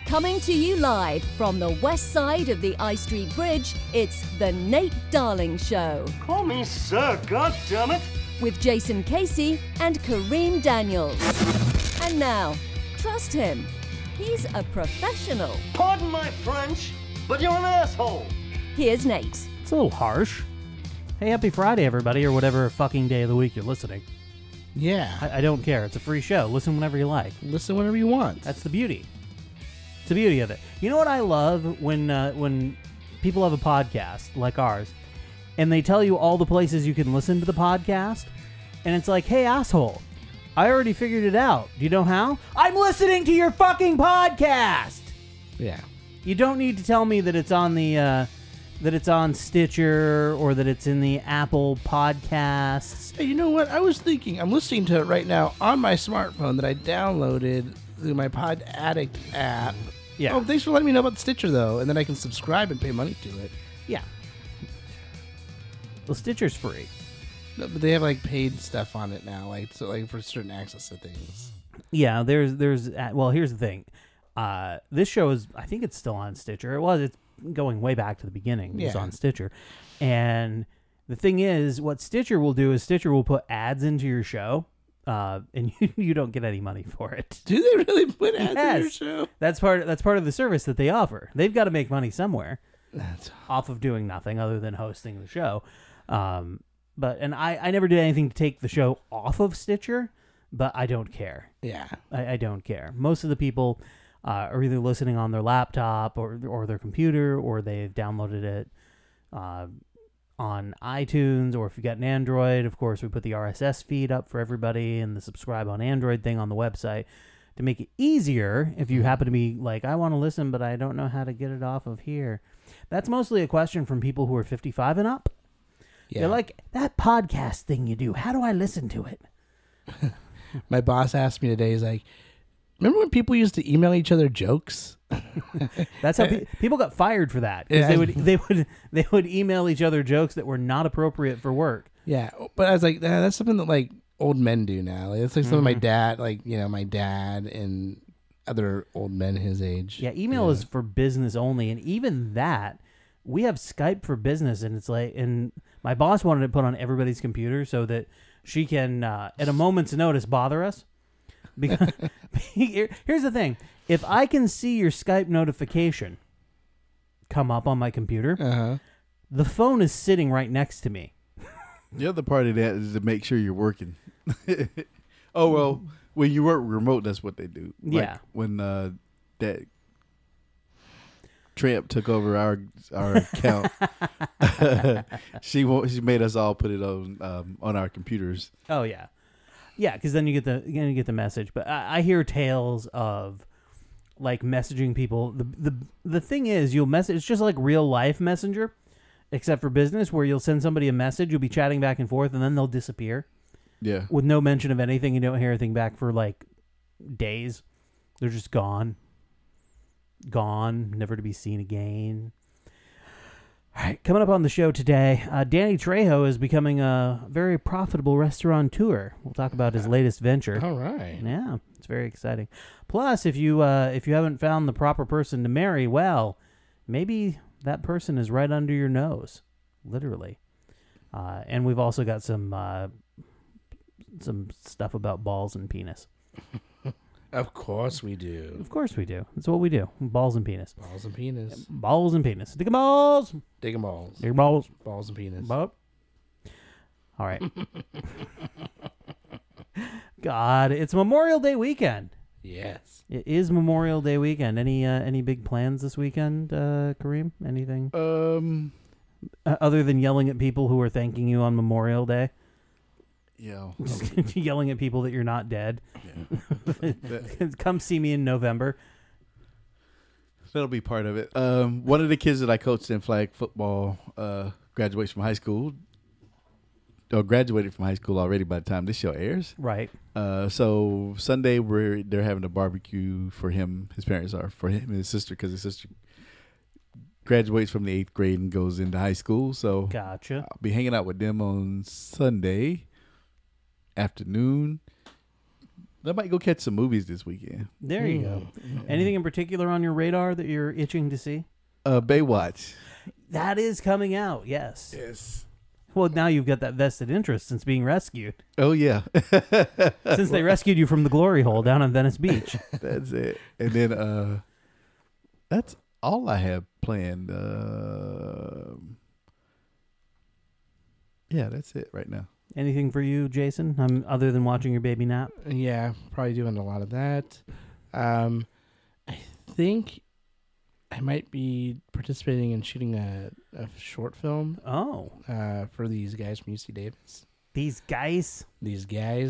Coming to you live from the west side of the I Street Bridge, it's The Nate Darling Show. Call me sir, goddammit! With Jason Casey and Kareem Daniels. And now, trust him. He's a professional. Pardon my French, but you're an asshole. Here's Nate. It's a little harsh. Hey, happy Friday, everybody, or whatever fucking day of the week you're listening. Yeah. I don't care. It's a free show. Listen whenever you like. Listen whenever you want. That's the beauty. It's the beauty of it. You know what I love when people have a podcast like ours, and they tell you all the places you can listen to the podcast, and it's like, hey, asshole, I already figured it out. Do you know how? I'm listening to your fucking podcast. Yeah. You don't need to tell me that it's on the that it's on Stitcher or that it's in the Apple Podcasts. Hey, you know what? I was thinking, I'm listening to it right now on my smartphone that I downloaded through my Pod Addict app. Yeah. Oh, thanks for letting me know about Stitcher, though, and then I can subscribe and pay money to it. Yeah. Well, Stitcher's free. No, but they have like paid stuff on it now, like for certain access to things. Yeah, there's well, here's the thing. This show is, I think it's still on Stitcher. It's going way back to the beginning. It was Yeah. on Stitcher. And the thing is, what Stitcher will do is Stitcher will put ads into your show, and you don't get any money for it. Do they really put ads in your Yes. show? That's part of the service that they offer. They've got to make money somewhere That's off of doing nothing other than hosting the show. But I never did anything to take the show off of Stitcher, but I don't care. yeah. I don't care. Most of the people are either listening on their laptop or their computer, or they've downloaded it on iTunes, or if you got an Android, of course, we put the RSS feed up for everybody and the subscribe on Android thing on the website to make it easier if you happen to be like, I want to listen, but I don't know how to get it off of here. That's mostly a question from people who are 55 and up. Yeah. They're like, that podcast thing you do, how do I listen to it? My boss asked me today, he's like, remember when people used to email each other jokes? That's how people got fired for that, because Yeah. they would email each other jokes that were not appropriate for work. Yeah, but I was like, that's something that like old men do now. Like, it's like some of my dad, like my dad and other old men his age. Yeah, email is for business only, and even that, we have Skype for business, and it's like, and my boss wanted it put on everybody's computer so that she can, at a moment's notice, bother us. Because here's the thing: if I can see your Skype notification come up on my computer, the phone is sitting right next to me. The other part of that is to make sure you're working. Oh, well, when you work remote, that's what they do. Like Yeah. when that tramp took over our account, she made us all put it on our computers. Oh yeah, yeah, because then you get the message. But I hear tales of like messaging people. The thing is, you'll message. It's just like real life Messenger, except for business, where you'll send somebody a message, you'll be chatting back and forth, and then they'll disappear. Yeah. With no mention of anything. You don't hear anything back for like days. They're just gone, never to be seen again. All right, coming up on the show today, Danny Trejo is becoming a very profitable restaurateur. We'll talk about his latest venture. All right. Yeah, it's very exciting. Plus, if you haven't found the proper person to marry, well, maybe that person is right under your nose, literally. And we've also got some stuff about balls and penis. Of course we do. Of course we do. That's what we do. Balls and penis. Balls and penis. Balls and penis. Dig 'em balls. Dig 'em balls. Dig 'em balls. Balls and penis. All right. God, it's Memorial Day weekend. Yes. It is Memorial Day weekend. Any big plans this weekend, Kareem? Anything other than yelling at people who are thanking you on Memorial Day? Yeah. Yelling at people that you're not dead. Yeah. Come see me in November. That'll be part of it. One of the kids that I coached in flag football graduates from high school. Or graduated from high school already by the time this show airs. Right. So Sunday they're having a barbecue for him. His parents are for him and his sister, because his sister graduates from the 8th grade and goes into high school. So Gotcha. I'll be hanging out with them on Sunday afternoon. I might go catch some movies this weekend. There you go. Anything in particular on your radar that you're itching to see? Baywatch. That is coming out, yes. Yes. Well, now you've got that vested interest since being rescued. Oh, yeah. Since they rescued you from the glory hole down on Venice Beach. That's it. And then that's all I have planned. Yeah, that's it right now. Anything for you, Jason, other than watching your baby nap? Yeah, probably doing a lot of that. I think I might be participating in shooting a short film Oh. for these guys from UC Davis. These guys? These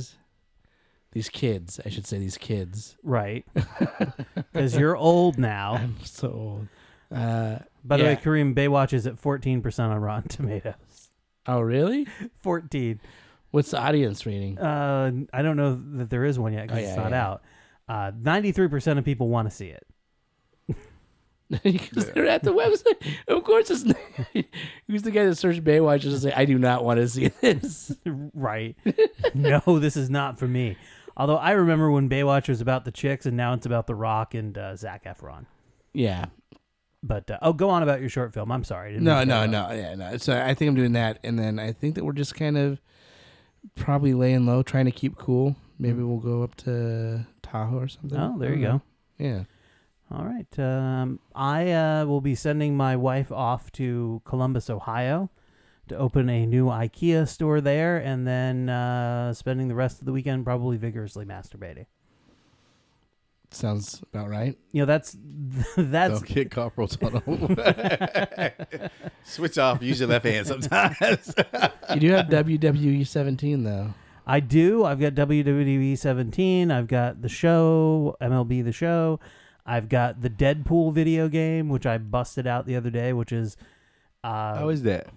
kids, I should say these kids. Right. Because you're old now. I'm so old. By the way, Kareem, Baywatch is at 14% on Rotten Tomatoes. Oh, really? 14. What's the audience rating? I don't know that there is one yet because it's not out. 93% of people want to see it. Because they're at the website. Of course, it's not. Who's the guy that searched Baywatch and say, I do not want to see this? Right. No, this is not for me. Although I remember when Baywatch was about the chicks and now it's about The Rock and Zac Efron. Yeah. But, go on about your short film. I'm sorry. No. So I think I'm doing that. And then I think that we're just kind of probably laying low, trying to keep cool. Maybe we'll go up to Tahoe or something. Oh, there you go. Yeah. All right. I will be sending my wife off to Columbus, Ohio to open a new IKEA store there and then spending the rest of the weekend probably vigorously masturbating. Sounds about right. You know, that's Don't get cockroaches on them. Switch off. Use your left hand sometimes. You do have WWE 17, though. I do. I've got WWE 17. I've got the show, MLB The Show. I've got the Deadpool video game, which I busted out the other day, which is... How is that?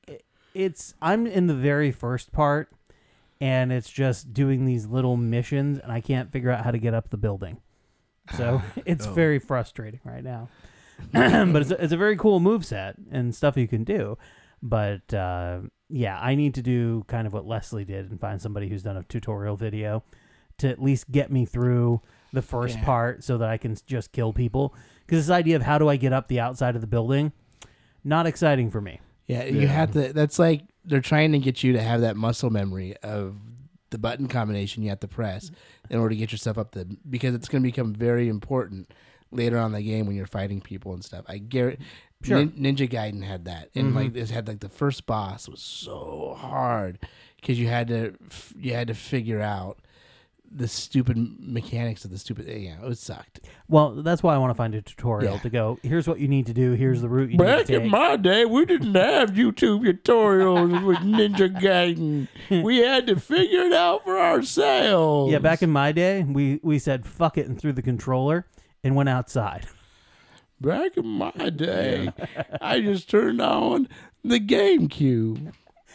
I'm in the very first part, and it's just doing these little missions, and I can't figure out how to get up the building. So it's very frustrating right now. But it's a very cool moveset and stuff you can do. But yeah, I need to do kind of what Leslie did and find somebody who's done a tutorial video to at least get me through the first part so that I can just kill people. Because this idea of how do I get up the outside of the building, not exciting for me. Yeah, you have to. That's like they're trying to get you to have that muscle memory of the button combination you have to press in order to get yourself up the, because it's going to become very important later on in the game when you're fighting people and stuff. I guarantee. Sure. Ninja Gaiden had that, and like it had like the first boss was so hard because you had to figure out the stupid mechanics of the stupid. Yeah, it sucked. Well, that's why I want to find a tutorial to go, here's what you need to do, here's the route you need to take. Back in my day, we didn't have YouTube tutorials with Ninja Gaiden. We had to figure it out for ourselves. Yeah, back in my day, we said fuck it and threw the controller and went outside. Back in my day, I just turned on the GameCube.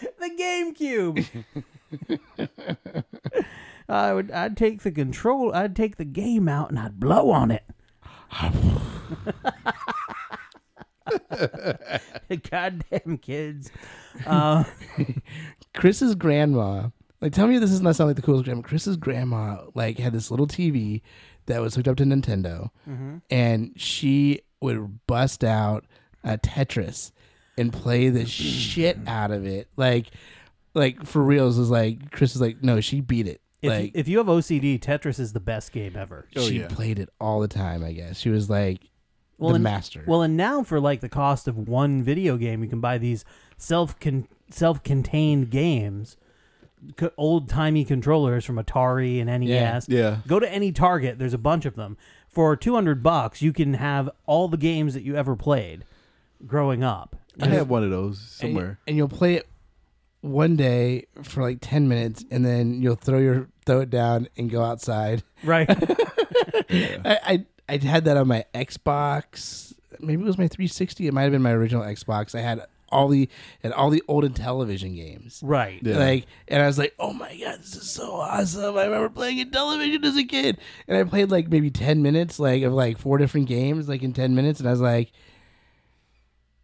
The GameCube. I'd take the control. I'd take the game out and I'd blow on it. Goddamn kids. Chris's grandma, like, tell me this is not sound like the coolest grandma. Chris's grandma, like, had this little TV that was hooked up to Nintendo, and she would bust out a Tetris and play the shit out of it. Like for reals. Is like Chris is like, no, she beat it. If you have OCD, Tetris is the best game ever. She played it all the time, I guess. She was like the master. Well, and now for like the cost of one video game, you can buy these self-contained games, old-timey controllers from Atari and NES. Yeah. Go to any Target. There's a bunch of them. For $200, you can have all the games that you ever played growing up. I have one of those somewhere. And you'll play it one day for like 10 minutes, and then you'll throw it down and go outside. Right. I had that on my Xbox. Maybe it was my 360. It might have been my original Xbox. I had all the old Intellivision games. Right. Yeah. And I was like, oh my God, this is so awesome. I remember playing Intellivision as a kid. And I played like maybe 10 minutes, like of like 4 different games, like in 10 minutes. And I was like,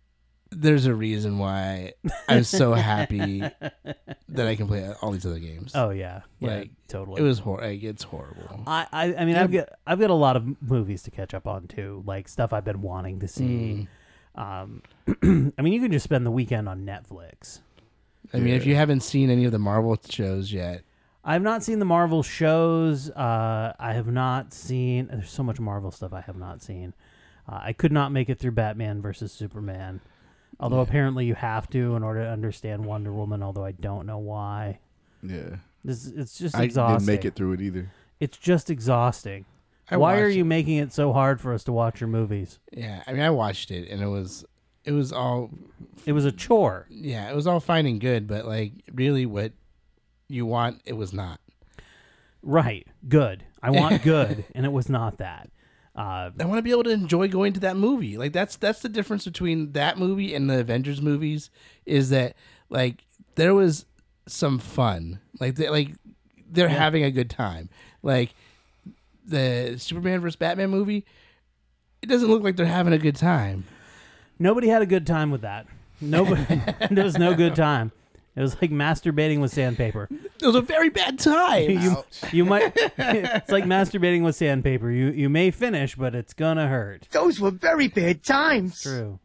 there's a reason why I'm so happy that I can play all these other games. Oh yeah, Like, totally. It was it's horrible. I mean, I've got a lot of movies to catch up on too, like stuff I've been wanting to see. I mean, you can just spend the weekend on Netflix. I mean, if you haven't seen any of the Marvel shows yet, I've not seen the Marvel shows. I have not seen. There's so much Marvel stuff I have not seen. I could not make it through Batman versus Superman, although apparently you have to in order to understand Wonder Woman. Although I don't know why. Yeah, It's just I exhausting. didn't make it through it either. It's just exhausting. Why are you making it so hard for us to watch your movies? Yeah, I mean, I watched it and it was all, It was a chore. yeah, it was all fine and good, but like really what you want, it was not. Right. Good. I want good, and it was not that. I want to be able to enjoy going to that movie. Like that's the difference between that movie and the Avengers movies is that like there was some fun. Like they're having a good time. Like the Superman vs. Batman movie, it doesn't look like they're having a good time. Nobody had a good time with that. Nobody. There was no good time. It was like masturbating with sandpaper. It was a very bad time. You might. It's like masturbating with sandpaper. You may finish, but it's gonna hurt. Those were very bad times. True.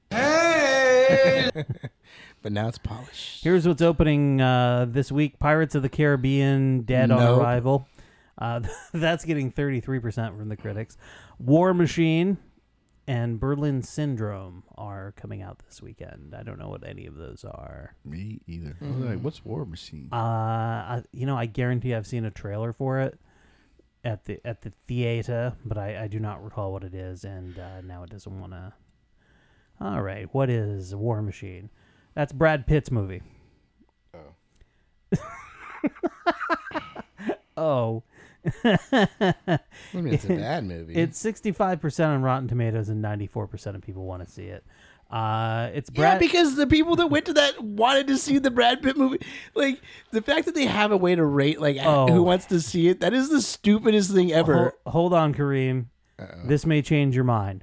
But now it's polished. Here's what's opening this week: Pirates of the Caribbean: Dead on Nope. Arrival. That's getting 33% from the critics. War Machine and Berlin Syndrome are coming out this weekend. I don't know what any of those are. Me either. I was like, what's War Machine? I guarantee I've seen a trailer for it at the theater, but I do not recall what it is, and now it doesn't want to. All right, what is War Machine? That's Brad Pitt's movie. Oh. I mean, it's a bad movie. It's 65% on Rotten Tomatoes and 94% of people want to see it. It's Brad. Yeah, because the people that went to that wanted to see the Brad Pitt movie. Like the fact that they have a way to rate like who wants to see it. That is the stupidest thing ever. Hold on, Kareem. This may change your mind.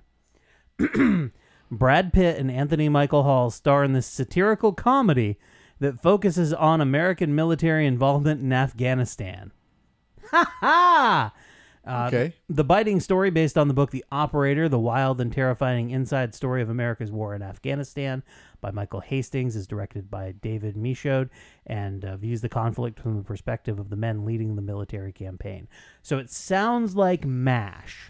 Brad Pitt and Anthony Michael Hall star in this satirical comedy that focuses on American military involvement in Afghanistan. Ha ha! Okay. The biting story based on the book The Operator, the wild and terrifying inside story of America's war in Afghanistan by Michael Hastings, is directed by David Michaud and views the conflict from the perspective of the men leading the military campaign. So it sounds like MASH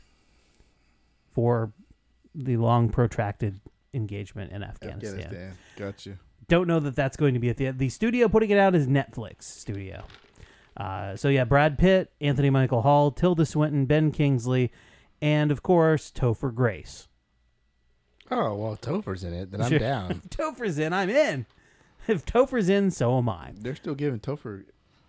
for the long protracted engagement in Afghanistan. Gotcha. Don't know that that's going to be the studio putting it out is Netflix Studio. So yeah, Brad Pitt, Anthony Michael Hall, Tilda Swinton, Ben Kingsley, and of course Topher Grace. Oh well, Topher's in it. Then I'm down. Topher's in, I'm in. If Topher's in, so am I. They're still giving Topher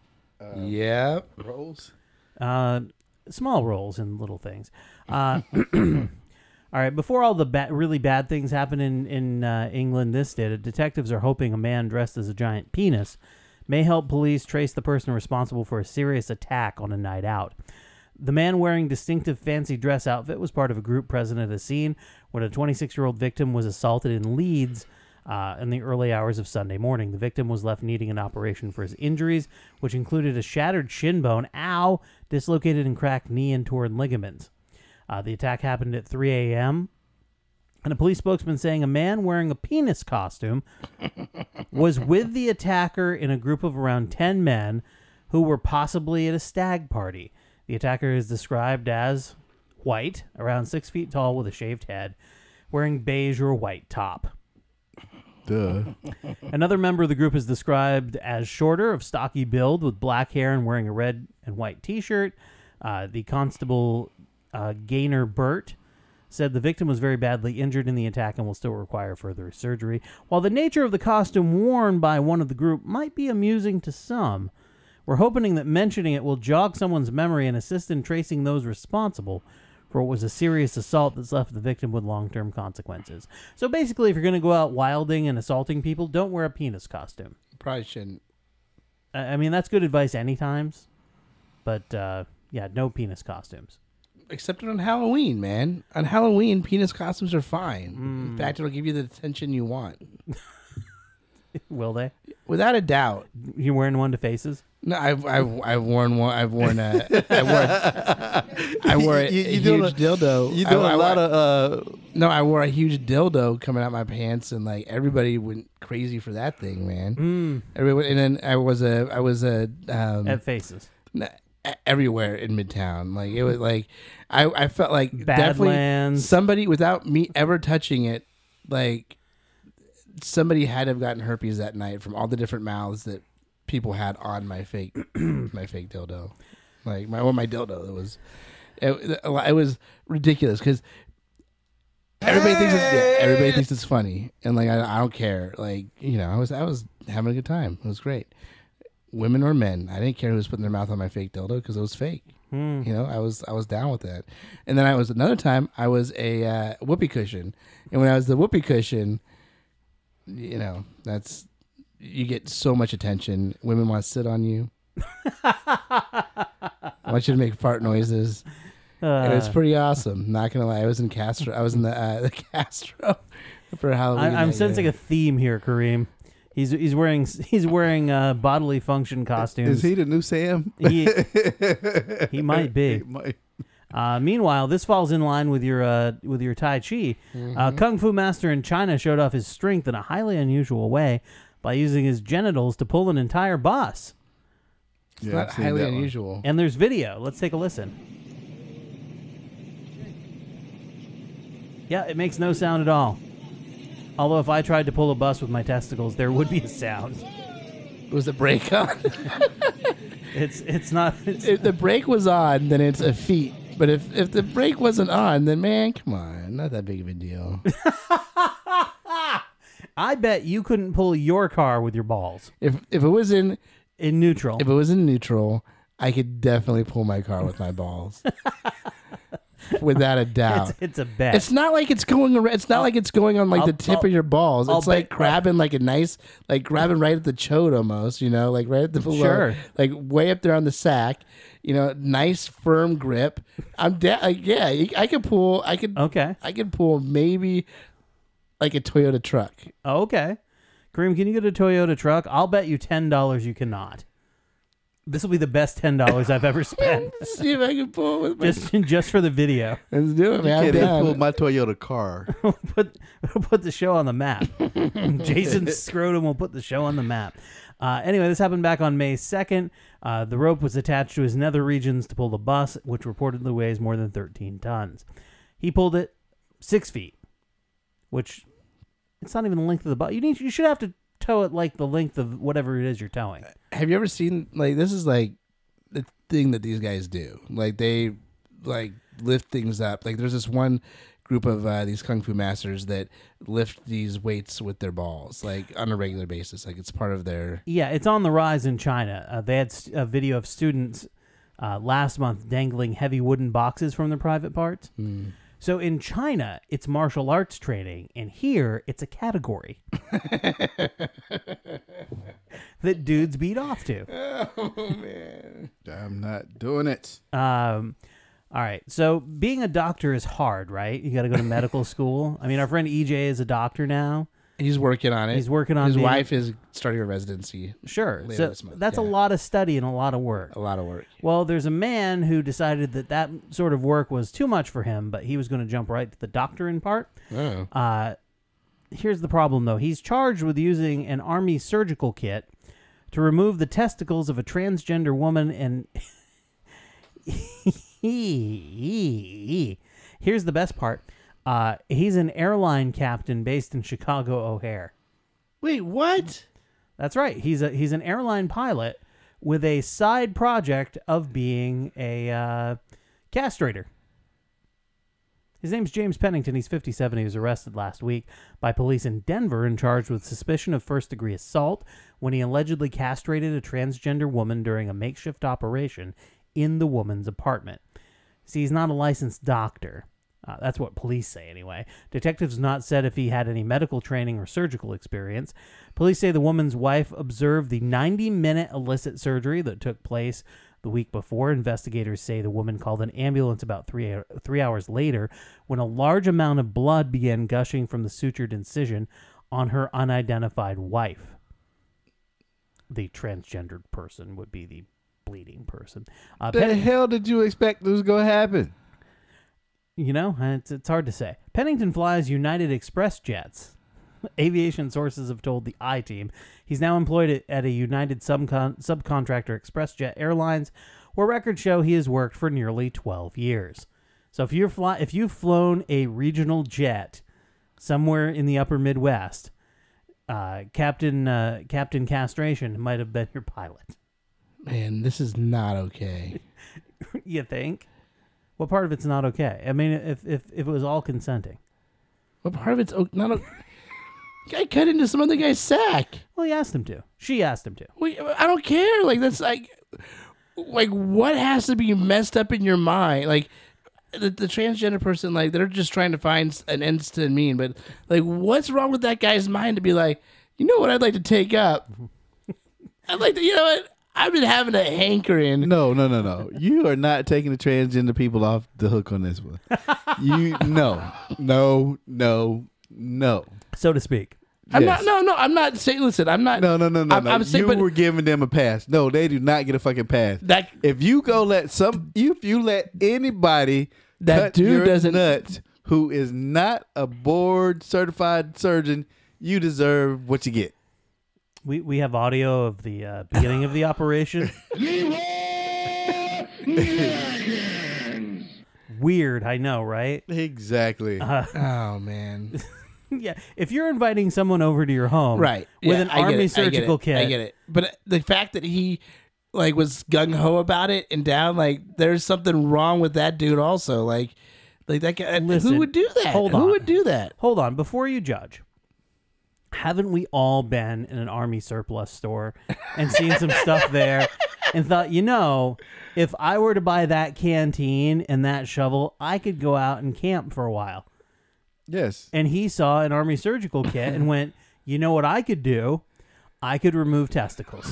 Yep. roles. Small roles in little things. All right, before all the really bad things happen in England this day, detectives are hoping a man dressed as a giant penis may help police trace the person responsible for a serious attack on a night out. The man wearing distinctive fancy dress outfit was part of a group present at a scene when a 26-year-old victim was assaulted in Leeds in the early hours of Sunday morning. The victim was left needing an operation for his injuries, which included a shattered shin bone, dislocated and cracked knee and torn ligaments. The attack happened at 3 a.m., and a police spokesman saying a man wearing a penis costume was with the attacker in a group of around 10 men who were possibly at a stag party. The attacker is described as white, around 6 feet tall with a shaved head, wearing beige or white top. Duh. Another member of the group is described as shorter, of stocky build, with black hair and wearing a red and white T-shirt. The constable, Gaynor Burt, said the victim was very badly injured in the attack and will still require further surgery. While the nature of the costume worn by one of the group might be amusing to some, we're hoping that mentioning it will jog someone's memory and assist in tracing those responsible for what was a serious assault that's left the victim with long-term consequences. So basically, if you're going to go out wilding and assaulting people, don't wear a penis costume. Probably shouldn't. I mean, that's good advice any times, but yeah, no penis costumes. Except on Halloween, man. On Halloween, penis costumes are fine. In fact, it'll give you the attention you want. Will they? Without a doubt. You wearing one to faces? No, I've worn one. I wore a huge dildo. You do a lot of. No, I wore a huge dildo coming out my pants, and like everybody went crazy for that thing, man. Everyone, and then I was At faces. everywhere in Midtown. Like it was like I felt like definitely Badlands. somebody without me ever touching it, like somebody had to have gotten herpes that night from all the different mouths that people had on my fake dildo. Like my dildo, it was ridiculous because everybody thinks it's funny, and like I don't care. Like I was having a good time. It was great. Women or men, I didn't care who was putting their mouth on my fake dildo because it was fake. I was down with that. And then another time I was a whoopee cushion, and when I was the whoopee cushion, that's you get so much attention. Women want to sit on you. I want you to make fart noises. And it's pretty awesome. Not gonna lie, I was in Castro. I was in the Castro for Halloween. I'm sensing a theme here, Kareem. He's wearing bodily function costumes. Is he the new Sam? He might be. He might. Meanwhile, this falls in line with your Tai Chi. Kung Fu master in China showed off his strength in a highly unusual way by using his genitals to pull an entire bus. It's not highly unusual. And there's video. Let's take a listen. Yeah, it makes no sound at all. Although if I tried to pull a bus with my testicles, there would be a sound. Was the brake on? It's not. If the brake was on, then it's a feat. But if the brake wasn't on, then man, come on, not that big of a deal. I bet you couldn't pull your car with your balls. If it was in neutral. If it was in neutral, I could definitely pull my car with my balls. Without a doubt. It's a bet. It's not like it's going around. It's not like it's going on like the tip of your balls. It's like grabbing like a nice, like grabbing right at the chode almost, like right at the below, sure, like way up there on the sack. Nice firm grip. I could pull. I could pull maybe like a Toyota truck. Okay, Kareem, can you get a Toyota truck? I'll bet you $10 you cannot. This will be the best $10 I've ever spent. See if I can pull it with my... just for the video. Let's do it, man. Can't pull my Toyota car. put the show on the map. Jason Scrotum will put the show on the map. Anyway, this happened back on May 2nd. The rope was attached to his nether regions to pull the bus, which reportedly weighs more than 13 tons. He pulled it 6 feet, which it's not even the length of the bus. You should have to tow it like the length of whatever it is you're towing. Have you ever seen, like, this is like the thing that these guys do. Like, they like lift things up. Like, there's this one group of these Kung Fu masters that lift these weights with their balls, like on a regular basis. Like, it's part of their... Yeah, it's on the rise in China. They had a video of students last month dangling heavy wooden boxes from their private parts. So in China, it's martial arts training, and here it's a category that dudes beat off to. Oh, man. I'm not doing it. All right. So being a doctor is hard, right? You got to go to medical school. I mean, our friend EJ is a doctor now. He's working on it. His wife is starting a residency. Sure. So that's a lot of study and a lot of work. A lot of work. Well, there's a man who decided that sort of work was too much for him, but he was going to jump right to the doctoring part. Oh. Here's the problem, though. He's charged with using an army surgical kit to remove the testicles of a transgender woman, and here's the best part. He's an airline captain based in Chicago O'Hare. Wait, what? That's right. He's an airline pilot with a side project of being a castrator. His name's James Pennington. He's 57. He was arrested last week by police in Denver and charged with suspicion of first-degree assault when he allegedly castrated a transgender woman during a makeshift operation in the woman's apartment. See, he's not a licensed doctor. That's what police say, anyway. Detectives have not said if he had any medical training or surgical experience. Police say the woman's wife observed the 90-minute illicit surgery that took place The week before, investigators say the woman called an ambulance about 3 hours later when a large amount of blood began gushing from the sutured incision on her unidentified wife. The transgendered person would be the bleeding person. The hell did you expect was going to happen? You know, it's hard to say. Pennington flies United Express jets. Aviation sources have told the I-Team he's now employed at a United subcontractor ExpressJet Airlines, where records show he has worked for nearly 12 years. So if you've flown a regional jet somewhere in the upper Midwest, Captain Castration might have been your pilot. Man, this is not okay. You think? What part of it's not okay? I mean, if it was all consenting. What part of it's not okay? Guy cut into some other guy's sack. Well, he asked him to. She asked him to. I don't care. Like, that's like what has to be messed up in your mind? Like, the transgender person, like, they're just trying to find an instant mean, but like, what's wrong with that guy's mind to be like, you know what I'd like to take up? I'd like to, you know what? I've been having a hankering. No. You are not taking the transgender people off the hook on this one. No. So to speak. I'm not saying. Listen, I'm not. No. I'm saying, you were giving them a pass. No, they do not get a fucking pass. If you let anybody that dude your doesn't nuts who is not a board certified surgeon, you deserve what you get. We have audio of the beginning of the operation. Weird, I know, right? Exactly. Oh man. Yeah, if you're inviting someone over to your home, right, with an army surgical kit, I get it. But the fact that he like was gung ho about it and down, like there's something wrong with that dude. Also, like that guy. Listen, who would do that? Who would do that? Hold on, before you judge. Haven't we all been in an army surplus store and seen some stuff there and thought, you know, if I were to buy that canteen and that shovel, I could go out and camp for a while. Yes. And he saw an army surgical kit and went, you know what I could do? I could remove testicles.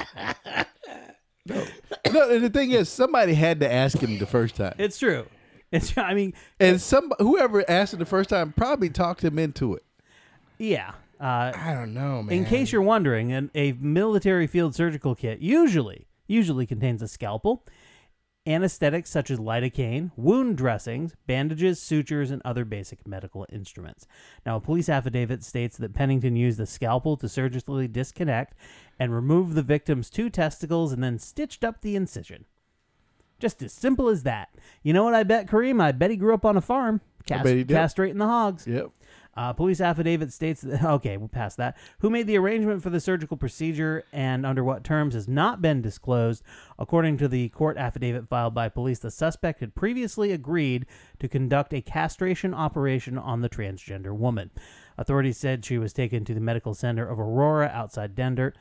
No, and the thing is, somebody had to ask him the first time. It's true. And whoever asked him the first time probably talked him into it. Yeah. I don't know, man. In case you're wondering, a military field surgical kit usually contains a scalpel, anesthetics such as lidocaine, wound dressings, bandages, sutures, and other basic medical instruments. Now, a police affidavit states that Pennington used the scalpel to surgically disconnect and remove the victim's 2 testicles and then stitched up the incision. Just as simple as that. You know what I bet, Kareem? I bet he grew up on a farm, castrating the hogs. Yep. Police affidavit states that, okay, we'll pass that, who made the arrangement for the surgical procedure and under what terms has not been disclosed. According to the court affidavit filed by police, the suspect had previously agreed to conduct a castration operation on the transgender woman. Authorities said she was taken to the medical center of Aurora outside Denver,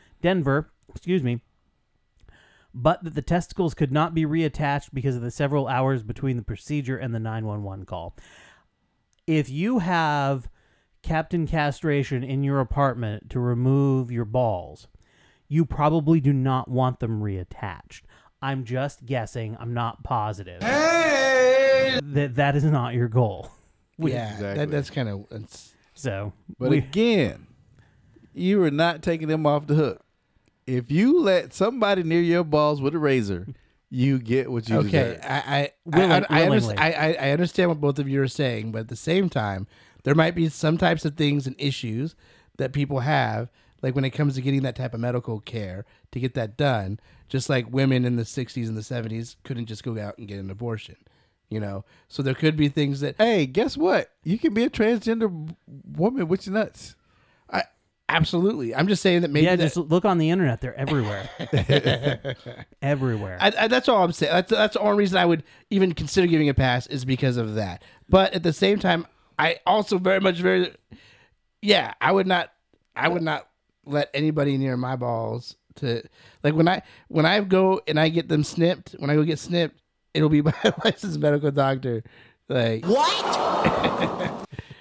but that the testicles could not be reattached because of the several hours between the procedure and the 911 call. If you have Captain Castration in your apartment to remove your balls, you probably do not want them reattached. I'm just guessing. I'm not positive. Hey! That is not your goal. Yeah, exactly. that's kind of... So, but again, you are not taking them off the hook. If you let somebody near your balls with a razor, you get what you deserve. I understand what both of you are saying, but at the same time, there might be some types of things and issues that people have, like when it comes to getting that type of medical care to get that done, just like women in the 60s and the 70s couldn't just go out and get an abortion, you know? So there could be things that... Hey, guess what? You can be a transgender woman with your nuts. Absolutely. I'm just saying that maybe... Yeah, just look on the internet. They're everywhere. Everywhere. That's all I'm saying. That's the only reason I would even consider giving a pass is because of that. But at the same time, I also I would not let anybody near my balls to... Like, when I go and I get them snipped, when I go get snipped, it'll be by a licensed medical doctor. Like... What?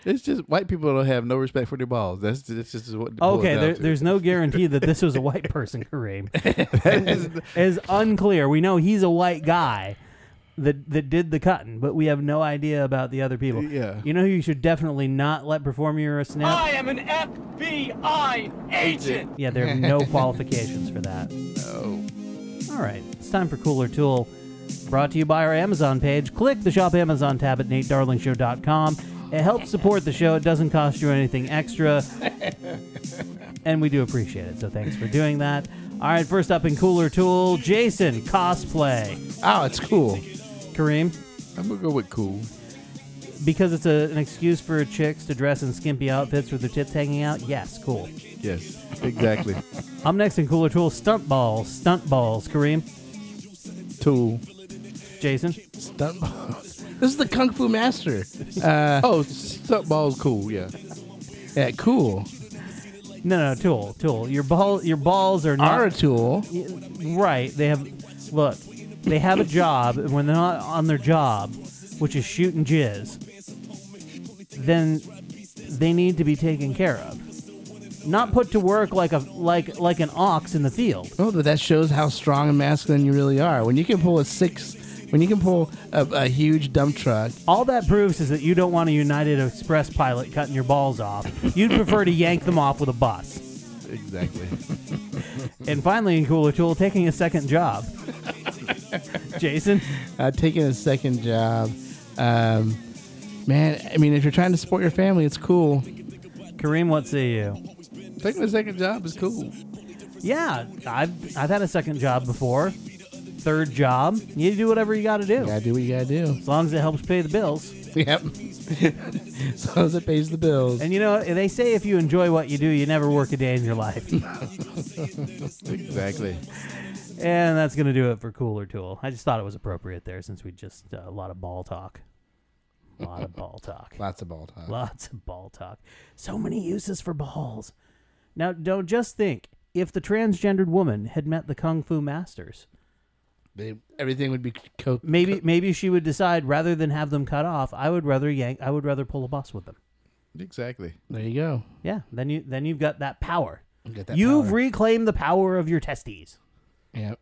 It's just white people don't have no respect for their balls. That's just what. it boils Okay, down to. there's no guarantee that this was a white person, Kareem. It is unclear. We know he's a white guy that did the cutting, but we have no idea about the other people. Yeah. You know who you should definitely not let perform your snap? I am an FBI agent. Yeah, there are no qualifications for that. Oh. All right, it's time for Cooler Tool. Brought to you by our Amazon page. Click the Shop Amazon tab at NateDarlingShow.com. It helps support the show. It doesn't cost you anything extra. And we do appreciate it, so thanks for doing that. All right, first up in Cooler Tool, Jason, cosplay. Oh, it's cool. Kareem, I'm gonna go with cool. because it's an excuse for chicks to dress in skimpy outfits with their tits hanging out, yes, cool. Yes, exactly. Up next in Cooler Tool, stunt balls. Kareem, Tool. Jason. Stunt balls. This is the Kung Fu Master. Oh, stunt ball's cool. Yeah. Yeah, cool. No, Tool. Your balls are not Are a tool. right. They have a job, and when they're not on their job, which is shooting jizz, then they need to be taken care of, not put to work like an ox in the field. Oh, but that shows how strong and masculine you really are. When you can pull a huge dump truck. All that proves is that you don't want a United Express pilot cutting your balls off. You'd prefer to yank them off with a bus. Exactly. And finally, in Cooler Tool, taking a second job. Jason? Taking a second job. Man, I mean, if you're trying to support your family, it's cool. Kareem, what say you? Taking a second job is cool. Yeah, I've had a second job before. Third job. You do whatever you got to do. You gotta do what you gotta do. As long as it helps pay the bills. Yep. As long as it pays the bills. And you know, they say if you enjoy what you do, you never work a day in your life. Exactly. And that's going to do it for Cooler Tool. I just thought it was appropriate there since we just, a lot of ball talk. Lots of ball talk. Lots of ball talk. So many uses for balls. Now, don't just think, if the transgendered woman had met the Kung Fu masters, Everything would be maybe she would decide, rather than have them cut off, I would rather pull a bus with them. Exactly. There you go. Yeah, then you've got that power. You've You've reclaimed the power of your testes. Yep.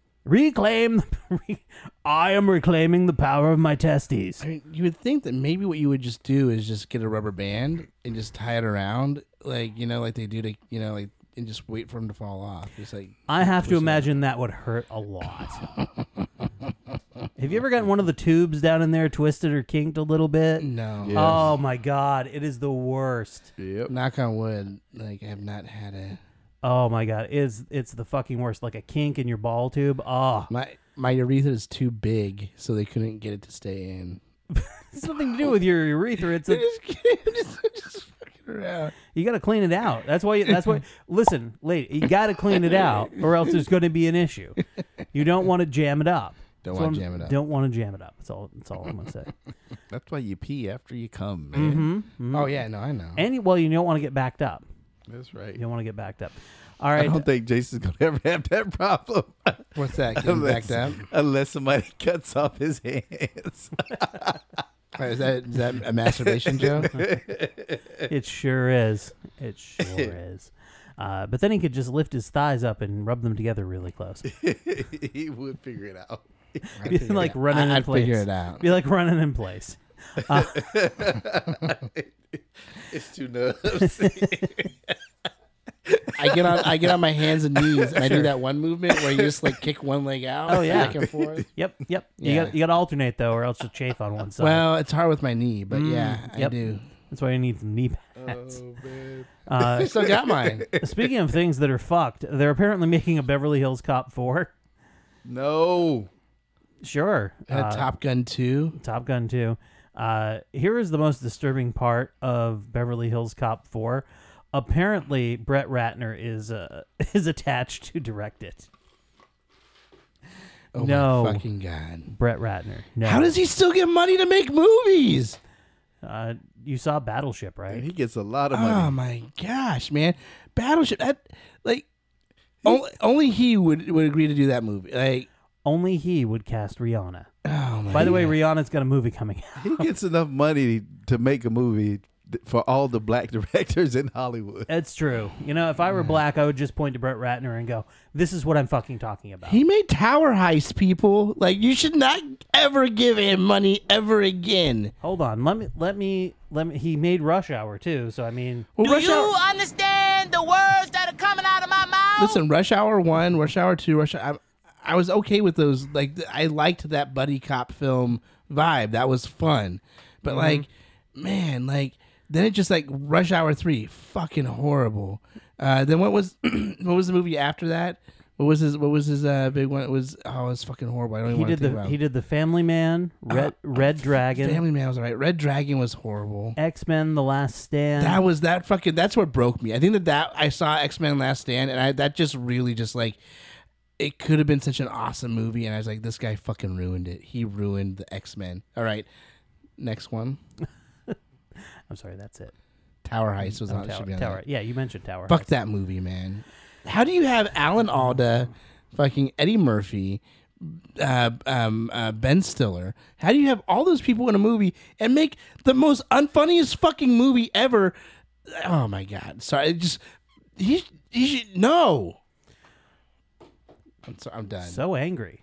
I am reclaiming the power of my testes. I mean, you would think that maybe what you would just do is just get a rubber band and just tie it around, like they do to, and just wait for them to fall off. Just like I have to imagine that would hurt a lot. Have you ever gotten one of the tubes down in there twisted or kinked a little bit? No. Yes. Oh my God, it is the worst. Yep. Knock on wood. Like I have not had a. Oh my God, it's the fucking worst. Like a kink in your ball tube. Oh, My urethra is too big, so they couldn't get it to stay in. it's nothing to do with your urethra. It's just fucking around. you got to clean it out. That's why. Listen, lady, you got to clean it out, or else there's going to be an issue. You don't want to jam it up. Don't want to jam it up. Don't want to jam it up. That's all I'm gonna say. That's why you pee after you come, man. Mm-hmm. Oh yeah, no, I know. And you don't want to get backed up. That's right. You don't want to get backed up. All I right. don't think Jason's gonna ever have that problem. What's that? Getting backed up? Unless somebody cuts off his hands. Is that a masturbation joke? It sure is. It sure is. But then he could just lift his thighs up and rub them together really close. He would figure it out. Be like running in place. I'd figure it out. Be like running in place. It's too nuts. I get on my hands and knees and I do that one movement where you just like kick one leg out. Oh, yeah. Back and forth. Yep. Yeah. You got to alternate though, or else you'll chafe on one side. Well, it's hard with my knee, but yeah, yep. I do. That's why you need some knee pads. Oh, man. I still got mine. Speaking of things that are fucked, they're apparently making a Beverly Hills Cop 4. No. Sure. Top Gun 2. Top Gun 2. Here is the most disturbing part of Beverly Hills Cop 4. Apparently, Brett Ratner is attached to direct it. Oh no, my fucking God. Brett Ratner. No. How does he still get money to make movies? You saw Battleship, right? He gets a lot of money. Oh my gosh, man. Battleship. Only he would agree to do that movie. Like, only he would cast Rihanna. oh my By the way, God. Rihanna's got a movie coming out. He gets enough money to make a movie for all the black directors in Hollywood. It's true. You know, if I were black, I would just point to Brett Ratner and go, "This is what I'm fucking talking about." He made Tower Heist, people. Like, you should not ever give him money ever again. Hold on. Let me. He made Rush Hour too. So I mean, Well, Rush Hour, understand the words that are coming out of my mouth? listen, Rush Hour 1, Rush Hour 2, I was okay with those. Like, I liked that buddy cop film vibe. That was fun. But like, man, like, then it just like Rush Hour 3, fucking horrible. Then what was the movie after that? What was his big one? It was fucking horrible. I don't even want to think about it. He did the Family Man, Red Dragon. Family Man was alright. Red Dragon was horrible. X-Men: The Last Stand. That's what broke me. I think that I saw X-Men Last Stand, and that just really just like, it could have been such an awesome movie, and I was like, this guy fucking ruined it. He ruined the X-Men. All right, next one. I'm sorry, that's it. Tower Heist was on. Should be on Tower. that. Yeah, you mentioned Tower. Fuck Heist. that movie, man. How do you have Alan Alda, fucking Eddie Murphy, Ben Stiller? How do you have all those people in a movie and make the most unfunniest fucking movie ever? Oh my god! Sorry, he should no. I'm done. So angry.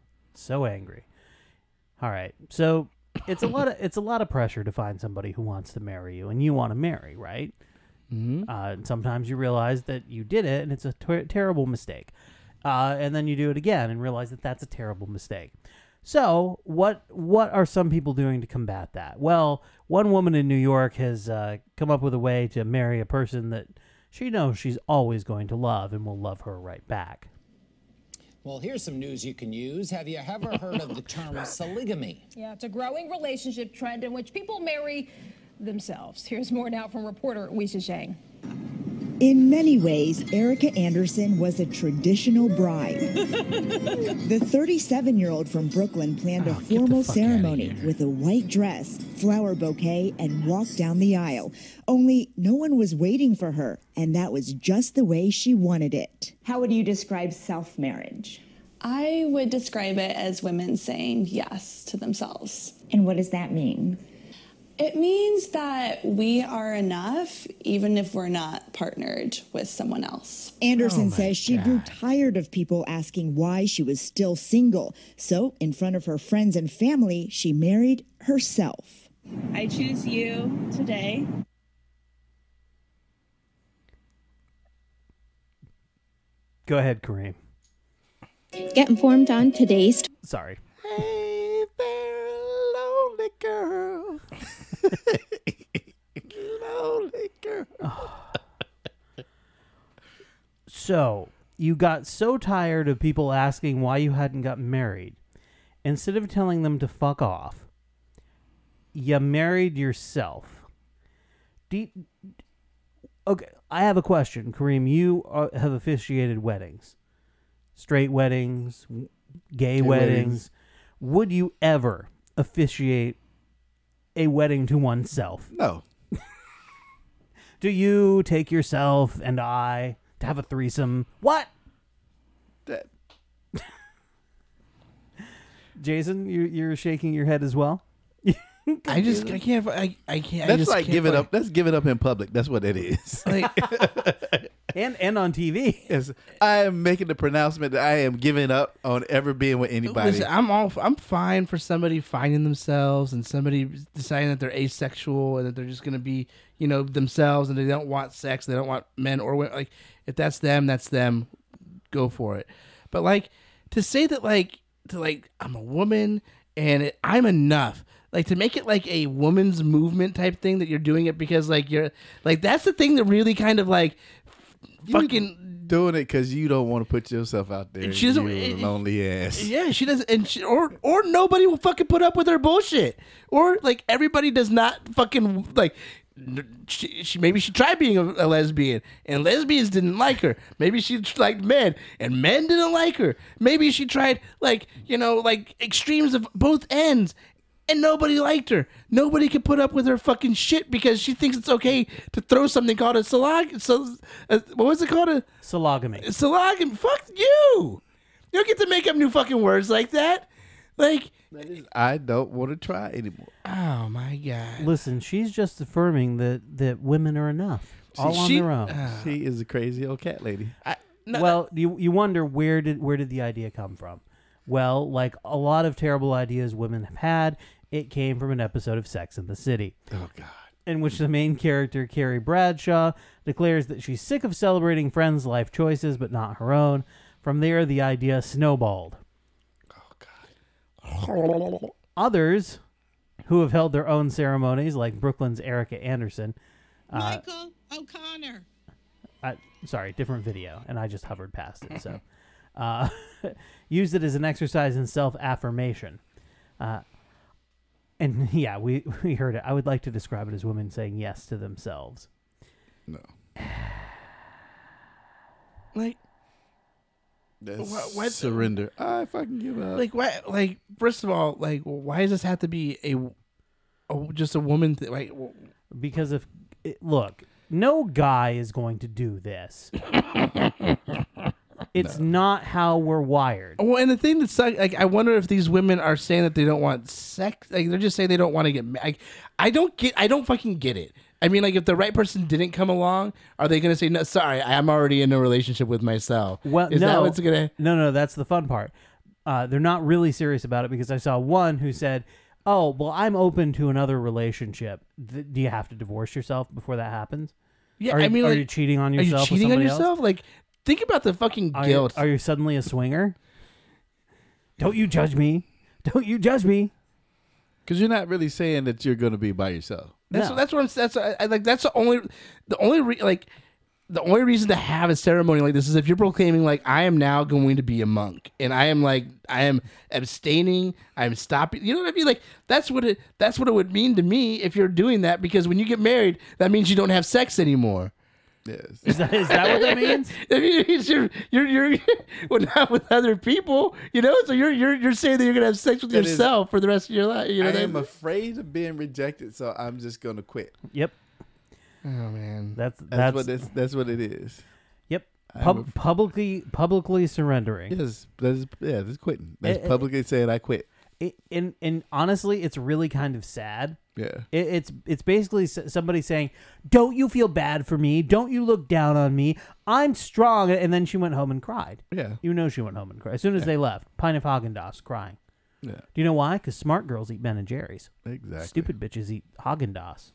All right, so it's a lot of pressure to find somebody who wants to marry you, and you want to marry, right? Mm-hmm. And sometimes you realize that you did it, and it's a terrible mistake. And then you do it again and realize that that's a terrible mistake. So what are some people doing to combat that? Well, one woman in New York has come up with a way to marry a person that she knows she's always going to love and will love her right back. Well, here's some news you can use. Have you ever heard of the term polygamy? Yeah, it's a growing relationship trend in which people marry themselves. Here's more now from reporter Weisha Zhang. In many ways, Erica Anderson was a traditional bride. The 37-year-old from Brooklyn planned a formal ceremony with a white dress, flower bouquet, and walked down the aisle. Only no one was waiting for her, and that was just the way she wanted it. How would you describe self-marriage? I would describe it as women saying yes to themselves. And what does that mean? It means that we are enough even if we're not partnered with someone else. Anderson says she grew tired of people asking why she was still single. So, in front of her friends and family, she married herself. I choose you today. Go ahead, Kareem. Get informed on today's... Sorry. Hey there, lonely girl. Lonely girl. So, you got so tired of people asking why you hadn't gotten married. Instead of telling them to fuck off, you married yourself. Okay, I have a question. Kareem, you have officiated weddings. Straight weddings, gay weddings. Would you ever officiate a wedding to oneself? No. Do you take yourself and I to have a threesome? What? That. Jason, you're shaking your head as well? I can't. That's like giving up. That's giving up in public. That's what it is. Like, and on TV. Yes, I am making the pronouncement that I am giving up on ever being with anybody. listen, I'm fine for somebody finding themselves and somebody deciding that they're asexual and that they're just going to be, themselves and they don't want sex, they don't want men or women. Like, if that's them, go for it. But like, to say that I'm a woman and I'm enough. Like, to make it like a woman's movement type thing that you're doing it because you're that's the thing that really kind of fucking doing it because you don't want to put yourself out there. She doesn't, you lonely ass. Yeah, she doesn't, and or nobody will fucking put up with her bullshit, or everybody does not fucking She maybe she tried being a lesbian and lesbians didn't like her. Maybe she liked men and men didn't like her. Maybe she tried extremes of both ends. And nobody liked her. Nobody could put up with her fucking shit because she thinks it's okay to throw something called a what was it called? Sologamy. Sologamy. Fuck you. You don't get to make up new fucking words like that. Like, I don't want to try anymore. oh my God. Listen, she's just affirming that women are enough, all on their own. She is a crazy old cat lady. Well, you wonder where did the idea come from? Well, like a lot of terrible ideas women have had, it came from an episode of Sex and the City. Oh God. In which the main character, Carrie Bradshaw, declares that she's sick of celebrating friends' life choices but not her own. From there, the idea snowballed. Oh God. Others who have held their own ceremonies, like Brooklyn's Erica Anderson. Michael O'Connor. Sorry, different video, and I just hovered past it. So, used it as an exercise in self-affirmation. And yeah, we heard it. I would like to describe it as women saying yes to themselves. No. Like, That's what? surrender. I fucking give up. Like, why? Like, first of all, like, why does this have to be just a woman thing? Like, because look, no guy is going to do this. It's not how we're wired. Well, and the thing that sucks, like, I wonder if these women are saying that they don't want sex. Like, they're just saying they don't want to get married. I don't fucking get it. I mean, like, if the right person didn't come along, are they going to say, no, sorry, I'm already in a relationship with myself? Well, is that what's going to... No, that's the fun part. They're not really serious about it, because I saw one who said, oh, well, I'm open to another relationship. Do you have to divorce yourself before that happens? Yeah, are I mean, are like, you cheating on yourself? Are you cheating on with yourself? else? Like, think about the fucking guilt. Are you suddenly a swinger? Don't you judge me. Don't you judge me. Because you're not really saying that you're going to be by yourself. That's what I'm. That's the only reason to have a ceremony like this is if you're proclaiming, like, I am now going to be a monk, and I am abstaining, I'm stopping. You know what I mean? Like, that's what it would mean to me if you're doing that, because when you get married, that means you don't have sex anymore. Yes. Is that what that means? It means you're well, not with other people, you know. So you're saying that you're gonna have sex with yourself for the rest of your life. You know, I am afraid of being rejected, so I'm just gonna quit. Yep. Oh man, that's what it is. Yep. Publicly surrendering. Yes, that's quitting. That's publicly saying I quit. And honestly, it's really kind of sad. Yeah. It's basically somebody saying, don't you feel bad for me? Don't you look down on me? I'm strong. And then she went home and cried. Yeah. You know she went home and cried. As soon as they left, pint of Haagen-Dazs, crying. Yeah. Do you know why? Because smart girls eat Ben and Jerry's. Exactly. Stupid bitches eat Haagen-Dazs.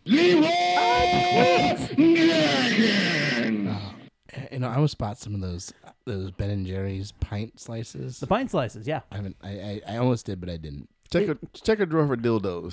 You know, I would spot some of those Ben and Jerry's pint slices. The pint slices, yeah. I haven't. I almost did, but I didn't. Check a drawer for dildos.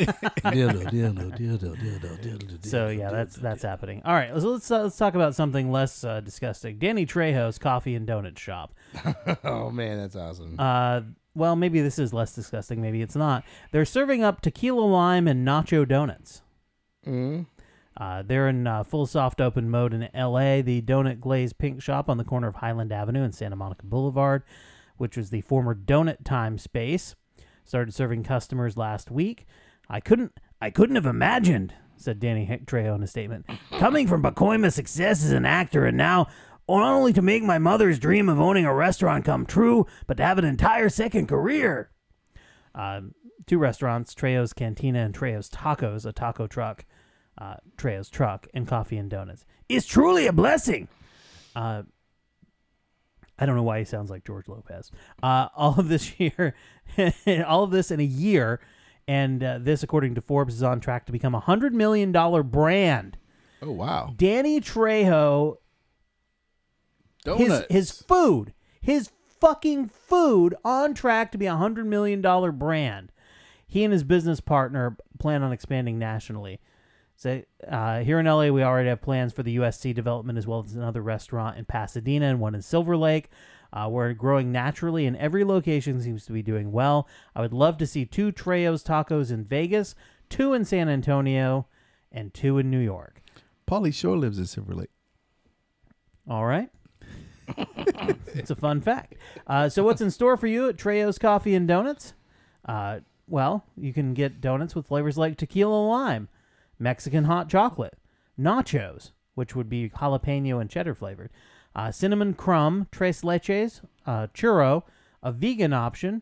dildo. So yeah, that's happening. All right, let's talk about something less disgusting. Danny Trejo's Coffee and Donut Shop. Oh man, that's awesome. Well, maybe this is less disgusting. Maybe it's not. They're serving up tequila lime and nacho donuts. They're in full soft open mode in L.A. The donut glazed pink shop on the corner of Highland Avenue and Santa Monica Boulevard, which was the former Donut Time space, started serving customers last week. I couldn't have imagined, said Danny Trejo in a statement, coming from Pacoima success as an actor and now not only to make my mother's dream of owning a restaurant come true, but to have an entire second career. Two restaurants, Trejo's Cantina and Trejo's Tacos, a taco truck, Trejo's Truck, and Coffee and Donuts. It's truly a blessing. I don't know why he sounds like George Lopez. All of this in a year, and this, according to Forbes, is on track to become a $100 million brand. Oh, wow. Danny Trejo, Donuts. his fucking food on track to be a $100 million brand. He and his business partner plan on expanding nationally. So here in LA, we already have plans for the USC development, as well as another restaurant in Pasadena and one in Silver Lake. We're growing naturally, and every location seems to be doing well. I would love to see 2 Trejo's Tacos in Vegas, 2 in San Antonio, and 2 in New York. Pauly Shore lives in Silver Lake. All right. It's a fun fact. So what's in store for you at Trejo's Coffee and Donuts? Well, you can get donuts with flavors like tequila lime, Mexican hot chocolate, nachos, which would be jalapeno and cheddar flavored, cinnamon crumb, tres leches, churro, a vegan option,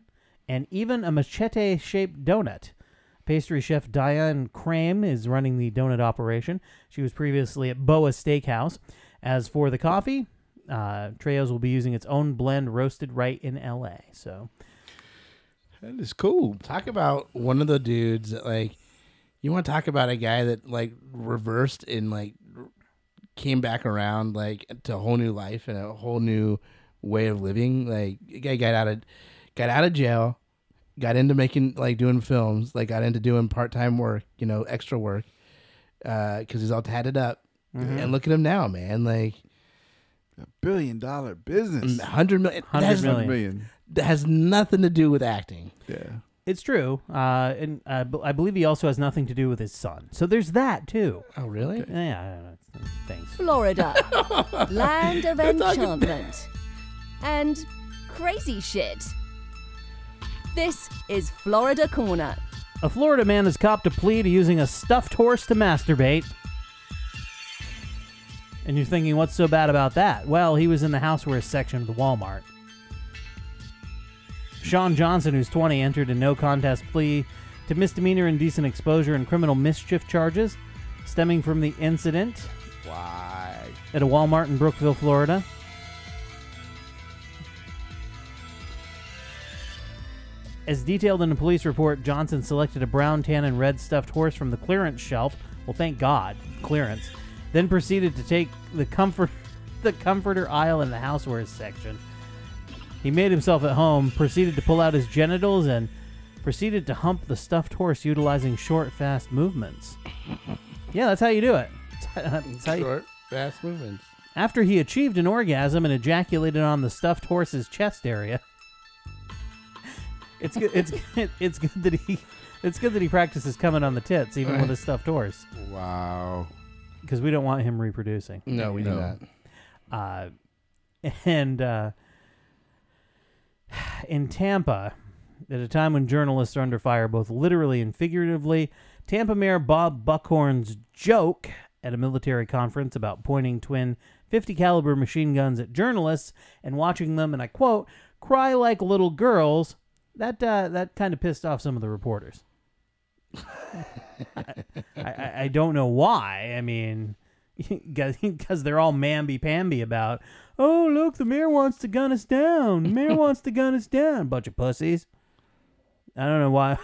and even a machete-shaped donut. Pastry chef Diane Crame is running the donut operation. She was previously at Boa Steakhouse. As for the coffee, Trejo's will be using its own blend roasted right in L.A. So that is cool. Talk about one of the dudes that, like, you want to talk about a guy that, like, reversed and, like, came back around, like, to a whole new life and a whole new way of living. Like, a guy got out of jail, got into making, like, doing films, like, got into doing part-time work, extra work, because he's all tatted up. Mm-hmm. And look at him now, man. Like, $1 billion business. $100 million. $100 million. That has nothing to do with acting. Yeah. It's true. And I believe he also has nothing to do with his son. So there's that, too. Oh, really? Okay. Yeah. Thanks. Florida. Land of enchantment. And crazy shit. This is Florida Corner. A Florida man has copped a plea to using a stuffed horse to masturbate. And you're thinking, what's so bad about that? Well, he was in the housewares section of the Walmart. Sean Johnson, who's 20, entered a no-contest plea to misdemeanor indecent exposure and criminal mischief charges stemming from the incident at a Walmart in Brookville, Florida. As detailed in the police report, Johnson selected a brown, tan, and red stuffed horse from the clearance shelf. Well, thank God, clearance. Then proceeded to take the comforter aisle in the housewares section. He made himself at home, proceeded to pull out his genitals, and proceeded to hump the stuffed horse utilizing short, fast movements. Yeah, that's how you do it. Short, fast movements. After he achieved an orgasm and ejaculated on the stuffed horse's chest area, it's good that he practices coming on the tits even with a stuffed horse. Wow. Because we don't want him reproducing. No, we do not. In Tampa, at a time when journalists are under fire both literally and figuratively, Tampa Mayor Bob Buckhorn's joke at a military conference about pointing twin .50 caliber machine guns at journalists and watching them, and I quote, cry like little girls, that kind of pissed off some of the reporters. I don't know why. I mean, because they're all mamby-pamby about, oh, look, the mayor wants to gun us down. The mayor wants to gun us down. Bunch of pussies. I don't know why.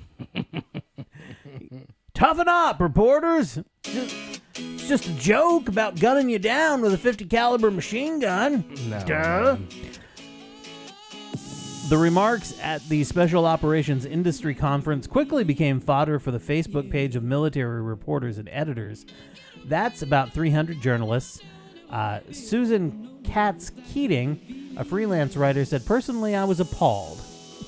Toughen up, reporters. It's just a joke about gunning you down with a .50 caliber machine gun. No. Duh. The remarks at the Special Operations Industry Conference quickly became fodder for the Facebook page of military reporters and editors. That's about 300 journalists. Susan Katz-Keating, a freelance writer, said, personally, I was appalled.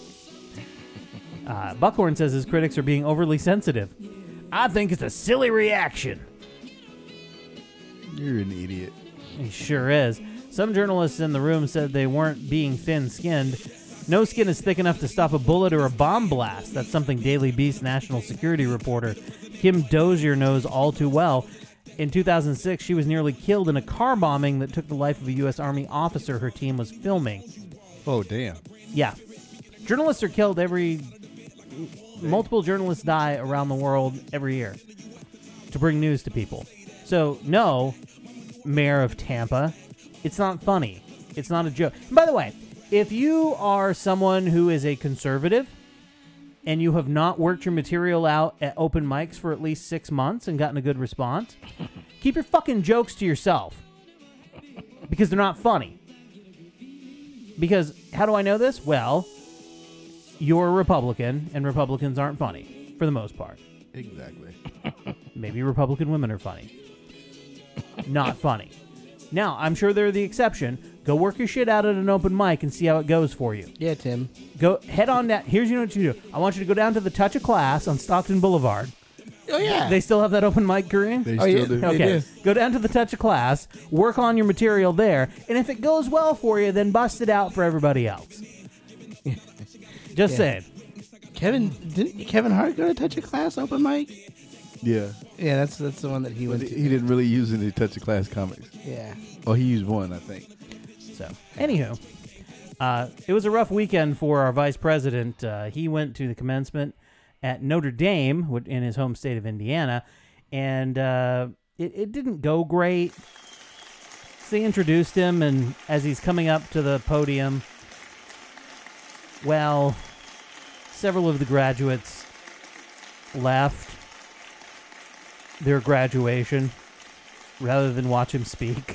Buckhorn says his critics are being overly sensitive. I think it's a silly reaction. You're an idiot. He sure is. Some journalists in the room said they weren't being thin-skinned. No skin is thick enough to stop a bullet or a bomb blast. That's something Daily Beast national security reporter Kim Dozier knows all too well. In 2006, she was nearly killed in a car bombing that took the life of a U.S. Army officer her team was filming. Oh, damn. Yeah. Journalists are killed multiple journalists die around the world every year to bring news to people. So, no, Mayor of Tampa, it's not funny. It's not a joke. And by the way, if you are someone who is a conservative and you have not worked your material out at open mics for at least 6 months and gotten a good response, keep your fucking jokes to yourself because they're not funny. Because how do I know this? Well, you're a Republican and Republicans aren't funny for the most part. Exactly. Maybe Republican women are funny. Not funny. Now, I'm sure they're the exception. Go work your shit out at an open mic and see how it goes for you. Yeah, Tim. Go head on down. Here's what you do. I want you to go down to the Touch of Class on Stockton Boulevard. Oh, yeah. They still have that open mic, Kareem? They still do. Okay. Go down to the Touch of Class, work on your material there, and if it goes well for you, then bust it out for everybody else. Just saying. Didn't Kevin Hart go to Touch of Class open mic? Yeah. Yeah, that's the one that he went to. He didn't really use any Touch of Class comics. Yeah. Oh, he used one, I think. So, anywho, It was a rough weekend for our vice president. He went to the commencement at Notre Dame in his home state of Indiana, and it didn't go great. So they introduced him, and as he's coming up to the podium, well, several of the graduates left their graduation rather than watch him speak.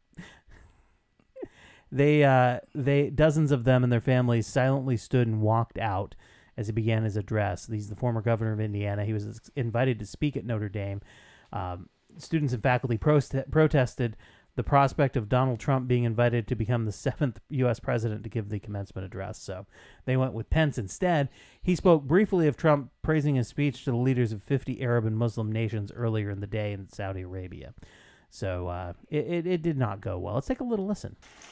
They dozens of them and their families silently stood and walked out as he began his address. He's the former governor of Indiana. He was invited to speak at Notre Dame. Students and faculty protested the prospect of Donald Trump being invited to become the 7th U.S. president to give the commencement address. So they went with Pence instead. He spoke briefly of Trump praising his speech to the leaders of 50 Arab and Muslim nations earlier in the day in Saudi Arabia. So it did not go well. Let's take a little listen.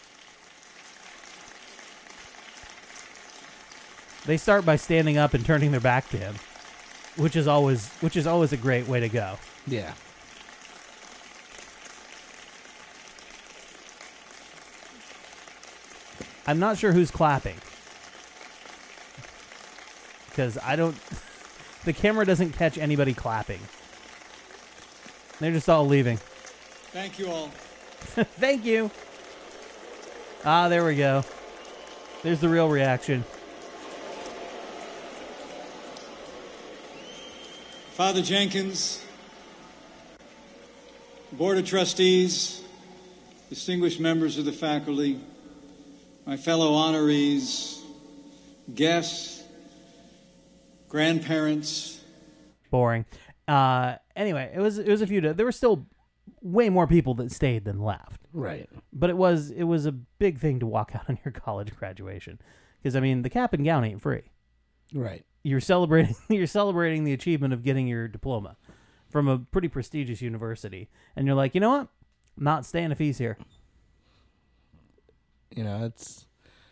They start by standing up and turning their back to him, which is always a great way to go. Yeah. I'm not sure who's clapping because the camera doesn't catch anybody clapping. They're just all leaving. Thank you all. Thank you. There we go. There's the real reaction. Father Jenkins, Board of Trustees, distinguished members of the faculty, my fellow honorees, guests, grandparents. Boring. Anyway, it was a few. There were still way more people that stayed than left. Right. But it was a big thing to walk out on your college graduation because I mean the cap and gown ain't free. Right. You're celebrating the achievement of getting your diploma from a pretty prestigious university, and you're like, you know what? I'm not staying a fees here. You know, it's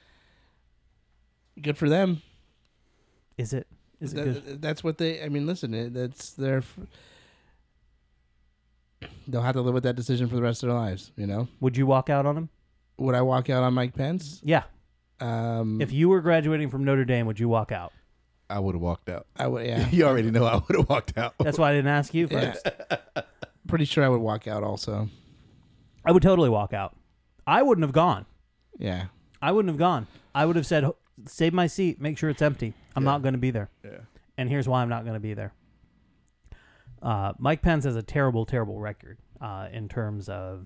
good for them. Is it? Is it good? That's what they. I mean, listen, that's their. They'll have to live with that decision for the rest of their lives. You know. Would you walk out on him? Would I walk out on Mike Pence? Yeah. If you were graduating from Notre Dame, would you walk out? I would have walked out. I would. Yeah. You already know I would have walked out. That's why I didn't ask you first. Yeah. Pretty sure I would walk out also. I would totally walk out. I wouldn't have gone. Yeah. I wouldn't have gone. I would have said, save my seat, make sure it's empty. I'm not going to be there. Yeah. And here's why I'm not going to be there. Mike Pence has a terrible, terrible record in terms of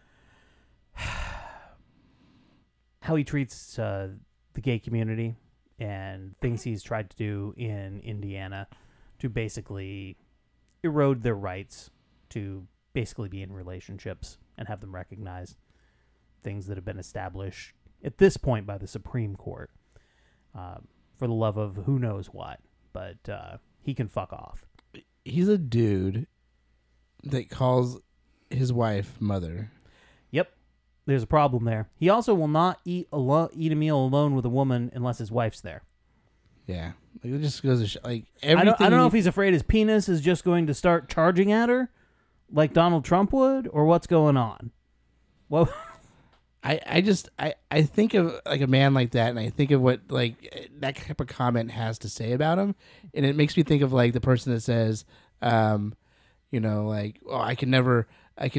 how he treats the gay community and things he's tried to do in Indiana to basically erode their rights to basically be in relationships and have them recognize things that have been established at this point by the Supreme Court for the love of who knows what. But he can fuck off. He's a dude that calls his wife mother. Yep. There's a problem there. He also will not eat a meal alone with a woman unless his wife's there. Yeah. Like, it just goes to like everything. I don't know if he's afraid his penis is just going to start charging at her like Donald Trump would, or what's going on. Well, I think of like a man like that, and I think of what like that type of comment has to say about him, and it makes me think of like the person that says, you know, like, oh, I can never,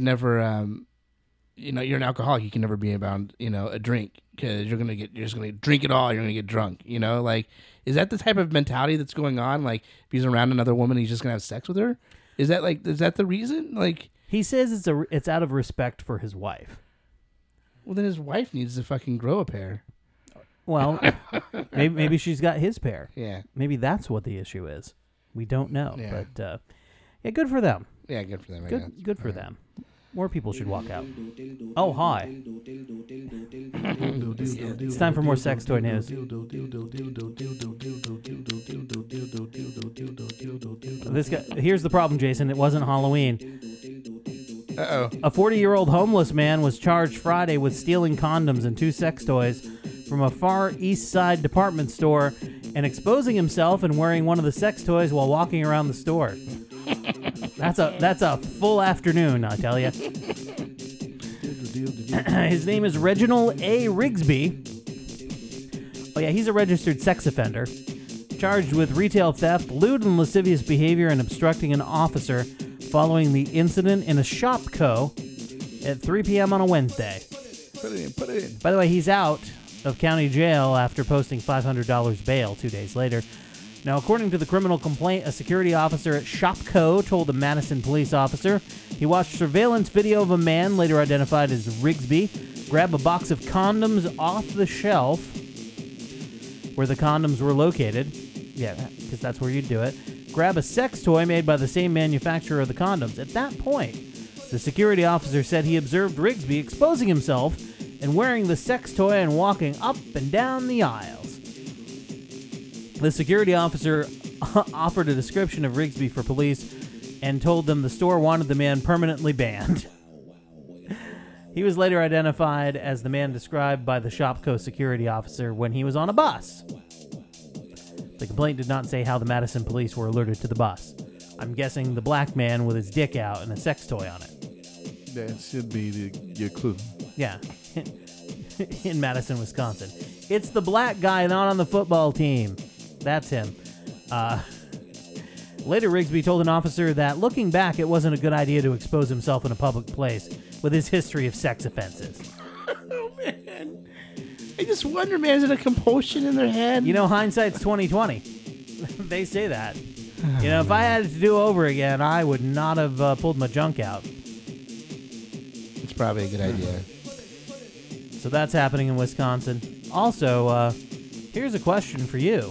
you know, you're an alcoholic, you can never be around, you know, a drink because you're just gonna drink it all, you're gonna get drunk, you know, like, is that the type of mentality that's going on? Like, if he's around another woman, he's just gonna have sex with her? Is that the reason? Like, he says it's out of respect for his wife. Well, then his wife needs to fucking grow a pair. Well, maybe she's got his pair. Yeah. Maybe that's what the issue is. We don't know. Yeah. But, yeah, good for them. Yeah, good for them, I guess. Good for them. More people should walk out. Oh, hi. It's time for more sex toy news. Here's the problem, Jason. It wasn't Halloween. Uh-oh. A 40-year-old homeless man was charged Friday with stealing condoms and 2 sex toys from a Far East Side department store and exposing himself and wearing one of the sex toys while walking around the store. That's a full afternoon, I tell you. His name is Reginald A. Rigsby. Oh, yeah, he's a registered sex offender, charged with retail theft, lewd and lascivious behavior, and obstructing an officer following the incident in a Shopko at 3 p.m. on a Wednesday. Put it in. By the way, he's out of county jail after posting $500 bail 2 days later. Now, according to the criminal complaint, a security officer at Shopko told a Madison police officer he watched surveillance video of a man, later identified as Rigsby, grab a box of condoms off the shelf where the condoms were located. Yeah, because that's where you'd do it. Grab a sex toy made by the same manufacturer of the condoms. At that point, the security officer said he observed Rigsby exposing himself and wearing the sex toy and walking up and down the aisles. The security officer offered a description of Rigsby for police and told them the store wanted the man permanently banned. He was later identified as the man described by the Shopko security officer when he was on a bus. The complaint did not say how the Madison police were alerted to the bus. I'm guessing the black man with his dick out and a sex toy on it. That should be your clue. Yeah. In Madison, Wisconsin. It's the black guy not on the football team. That's him. Later, Rigsby told an officer that, looking back, it wasn't a good idea to expose himself in a public place with his history of sex offenses. Oh, man. I just wonder, man, is it a compulsion in their head? You know, hindsight's 20/20. They say that. You know, if I had it to do over again, I would not have pulled my junk out. It's probably a good idea. So that's happening in Wisconsin. Also, here's a question for you.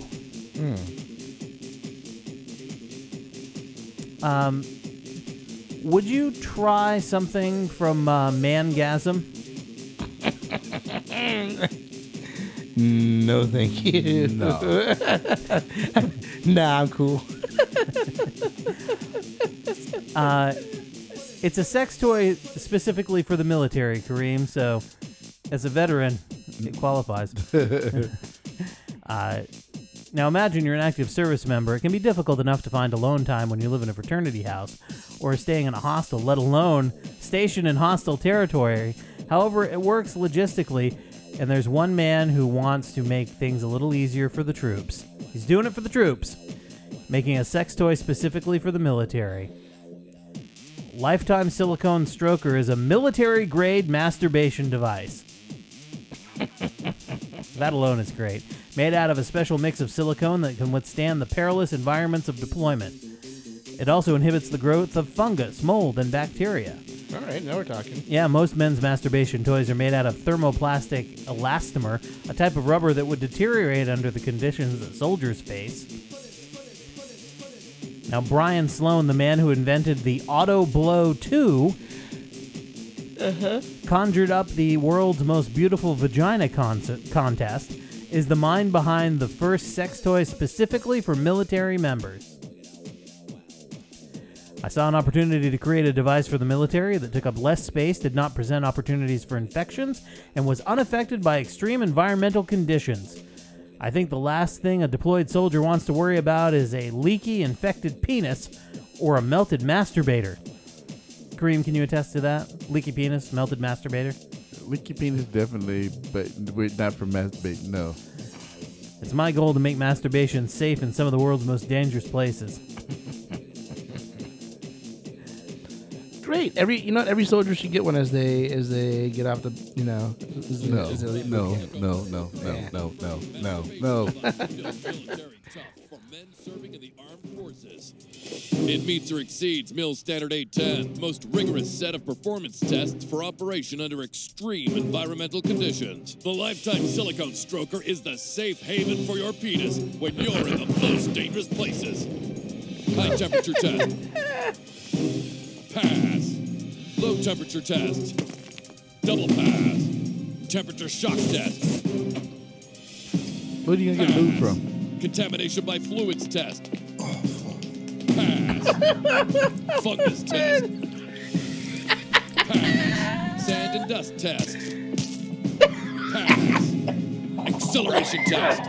Would you try something from Mangasm? No, thank you. No. Nah, I'm cool. It's a sex toy specifically for the military, Kareem, so as a veteran, it qualifies. Now imagine you're an active service member. It can be difficult enough to find alone time when you live in a fraternity house or staying in a hostel, let alone stationed in hostile territory. However, it works logistically, and there's one man who wants to make things a little easier for the troops. He's doing it for the troops, making a sex toy specifically for the military. Lifetime Silicone Stroker is a military-grade masturbation device. That alone is great. Made out of a special mix of silicone that can withstand the perilous environments of deployment. It also inhibits the growth of fungus, mold, and bacteria. All right, now we're talking. Yeah, most men's masturbation toys are made out of thermoplastic elastomer, a type of rubber that would deteriorate under the conditions that soldiers face. Now, Brian Sloan, the man who invented the Auto Blow 2, conjured up the world's most beautiful vagina contest, is the mind behind the first sex toy specifically for military members. I saw an opportunity to create a device for the military that took up less space, did not present opportunities for infections, and was unaffected by extreme environmental conditions. I think the last thing a deployed soldier wants to worry about is a leaky, infected penis or a melted masturbator. Kareem, can you attest to that? Leaky penis, melted masturbator? Leaky penis, definitely, but we're not for masturbating, no. It's my goal to make masturbation safe in some of the world's most dangerous places. Great. Every soldier should get one as they get off the, No. It meets or exceeds Mill Standard 810, most rigorous set of performance tests for operation under extreme environmental conditions. The Lifetime Silicone Stroker is the safe haven for your penis when you're in the most dangerous places. High temperature test. Pass. Low temperature test. Double pass. Temperature shock test. Where are you going to get lube from? Contamination by fluids test. Pass. Fungus test. Pass. Sand and dust test. Pass. Acceleration test.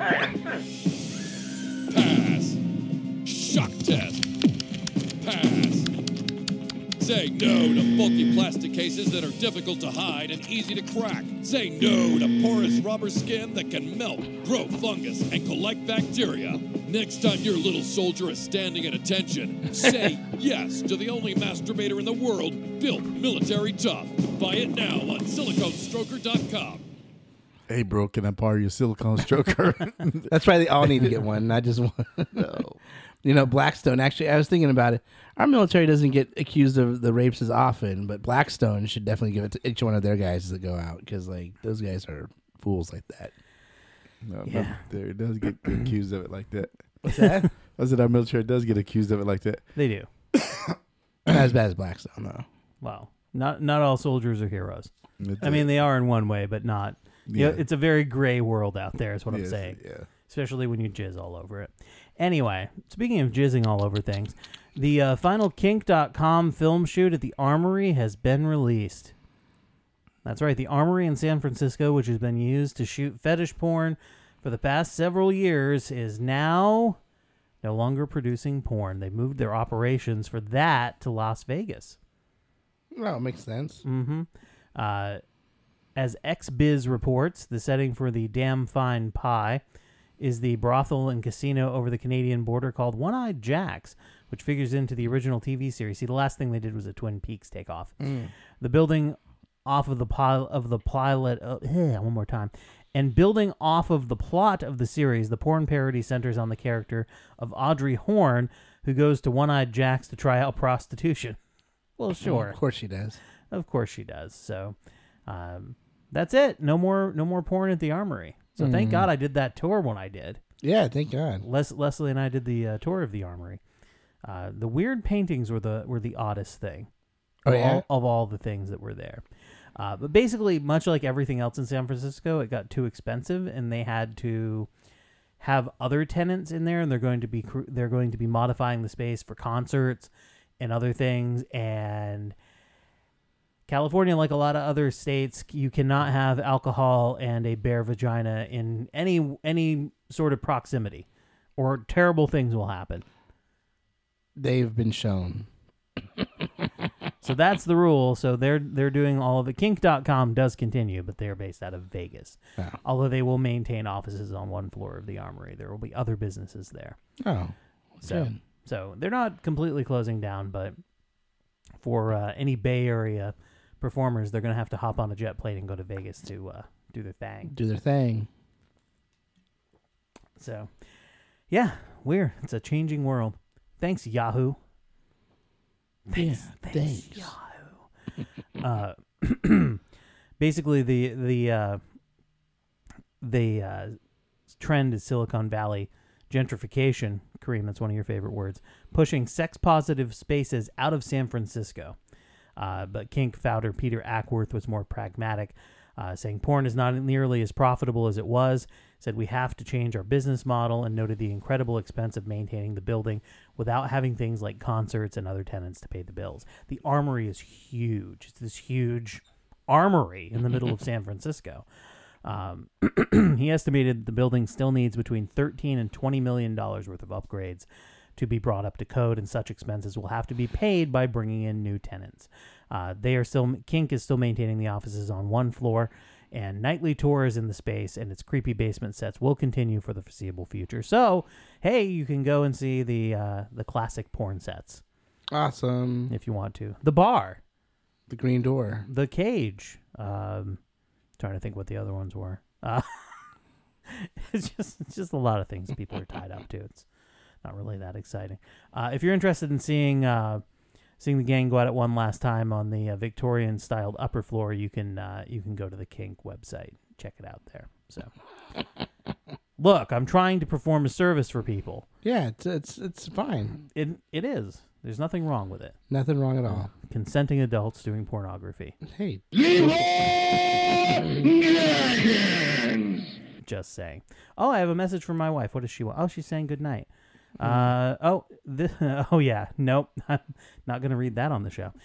Pass. Shock test. Pass. Say no to bulky plastic cases that are difficult to hide and easy to crack. Say no to porous rubber skin that can melt, grow fungus, and collect bacteria. Next time your little soldier is standing at attention, say yes to the only masturbator in the world built military tough. Buy it now on siliconestroker.com. Hey, bro, can I borrow your silicone stroker? That's why they all need to get one, not just one. No. You know, Blackstone, actually, I was thinking about it. Our military doesn't get accused of the rapes as often, but Blackstone should definitely give it to each one of their guys that go out, because, like, those guys are fools like that. No, yeah. There does get accused of it like that. What's that? I said our military does get accused of it like that. They do. Not as bad as Blackstone, though. Well, not all soldiers are heroes. I mean, they are in one way, but not. Yeah. You know, it's a very gray world out there, is what I'm saying. Yeah. Especially when you jizz all over it. Anyway, speaking of jizzing all over things, the final Kink.com film shoot at the Armory has been released. That's right, the Armory in San Francisco, which has been used to shoot fetish porn for the past several years, is now no longer producing porn. They moved their operations for that to Las Vegas. Well, it makes sense. Mm-hmm. As XBiz reports, the setting for the Damn Fine Pie is the brothel and casino over the Canadian border called One-Eyed Jack's, which figures into the original TV series. See, the last thing they did was a Twin Peaks takeoff. The building off of the pilot, one more time, and building off of the plot of the series, the porn parody centers on the character of Audrey Horne, who goes to One-Eyed Jack's to try out prostitution. Well, sure. Of course she does. Of course she does. So, that's it. No more porn at the Armory. So thank God I did that tour when I did. Yeah, thank God. Leslie and I did the tour of the Armory. The weird paintings were the oddest thing. Of all the things that were there. But basically, much like everything else in San Francisco, it got too expensive, and they had to have other tenants in there, and they're going to be modifying the space for concerts and other things. And California, like a lot of other states, you cannot have alcohol and a bare vagina in any sort of proximity, or terrible things will happen. They've been shown. So that's the rule. So they're doing all of it. Kink.com does continue, but they're based out of Vegas. Oh. Although they will maintain offices on one floor of the Armory. There will be other businesses there. Oh, so they're not completely closing down, but for any Bay Area performers, they're going to have to hop on a jet plane and go to Vegas to do their thing. Do their thing. So, yeah, weird. It's a changing world. Thanks, Yahoo. Thanks, Yahoo. Basically, the trend is Silicon Valley gentrification. Kareem, that's one of your favorite words. Pushing sex-positive spaces out of San Francisco. But Kink founder Peter Ackworth was more pragmatic, saying porn is not nearly as profitable as it was, said we have to change our business model, and noted the incredible expense of maintaining the building without having things like concerts and other tenants to pay the bills. The Armory is huge. It's this huge armory in the middle of San Francisco. He estimated the building still needs between $13 and $20 million worth of upgrades to be brought up to code, and such expenses will have to be paid by bringing in new tenants. Kink is still maintaining the offices on one floor, and nightly tours in the space and its creepy basement sets will continue for the foreseeable future. So, hey, you can go and see the classic porn sets. Awesome. If you want to. The bar. The Green Door. The Cage. Trying to think what the other ones were. It's just a lot of things people are tied up to. It's not really that exciting. If you're interested in seeing the gang go out at one last time on the Victorian-styled upper floor, you can go to the Kink website. Check it out there. So, look, I'm trying to perform a service for people. Yeah, it's fine. It is. There's nothing wrong with it. Nothing wrong at all. Consenting adults doing pornography. Hey. Just saying. Oh, I have a message from my wife. What does she want? Oh, she's saying good night. Oh yeah. Nope. I'm not going to read that on the show.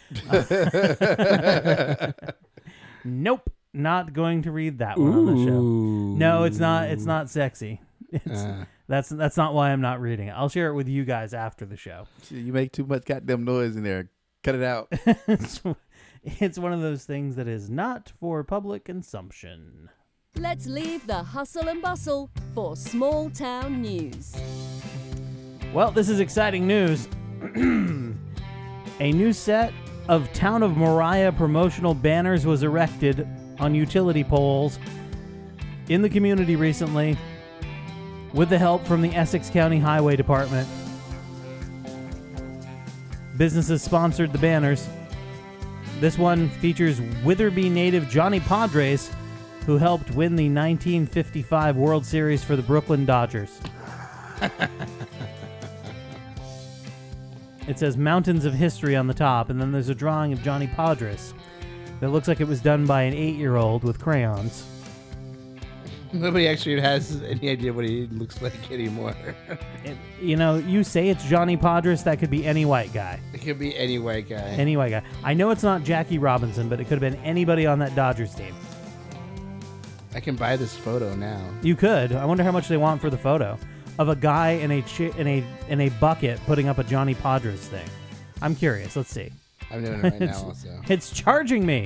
Nope. Not going to read that one on the show. No, it's not. It's not sexy. That's not why I'm not reading it. I'll share it with you guys after the show. You make too much goddamn noise in there. Cut it out. It's one of those things that is not for public consumption. Let's leave the hustle and bustle for small town news. Well, this is exciting news. A new set of Town of Moriah promotional banners was erected on utility poles in the community recently with the help from the Essex County Highway Department. Businesses sponsored the banners. This one features Witherby native Johnny Padres, who helped win the 1955 World Series for the Brooklyn Dodgers. It says Mountains of History on the top, and then there's a drawing of Johnny Padres that looks like it was done by an 8-year-old with crayons. Nobody actually has any idea what he looks like anymore. You say it's Johnny Padres, that could be any white guy. It could be any white guy. Any white guy. I know it's not Jackie Robinson, but it could have been anybody on that Dodgers team. I can buy this photo now. You could. I wonder how much they want for the photo of a guy in a bucket putting up a Johnny Padres thing. I'm curious. Let's see. I'm doing it right now also. It's charging me.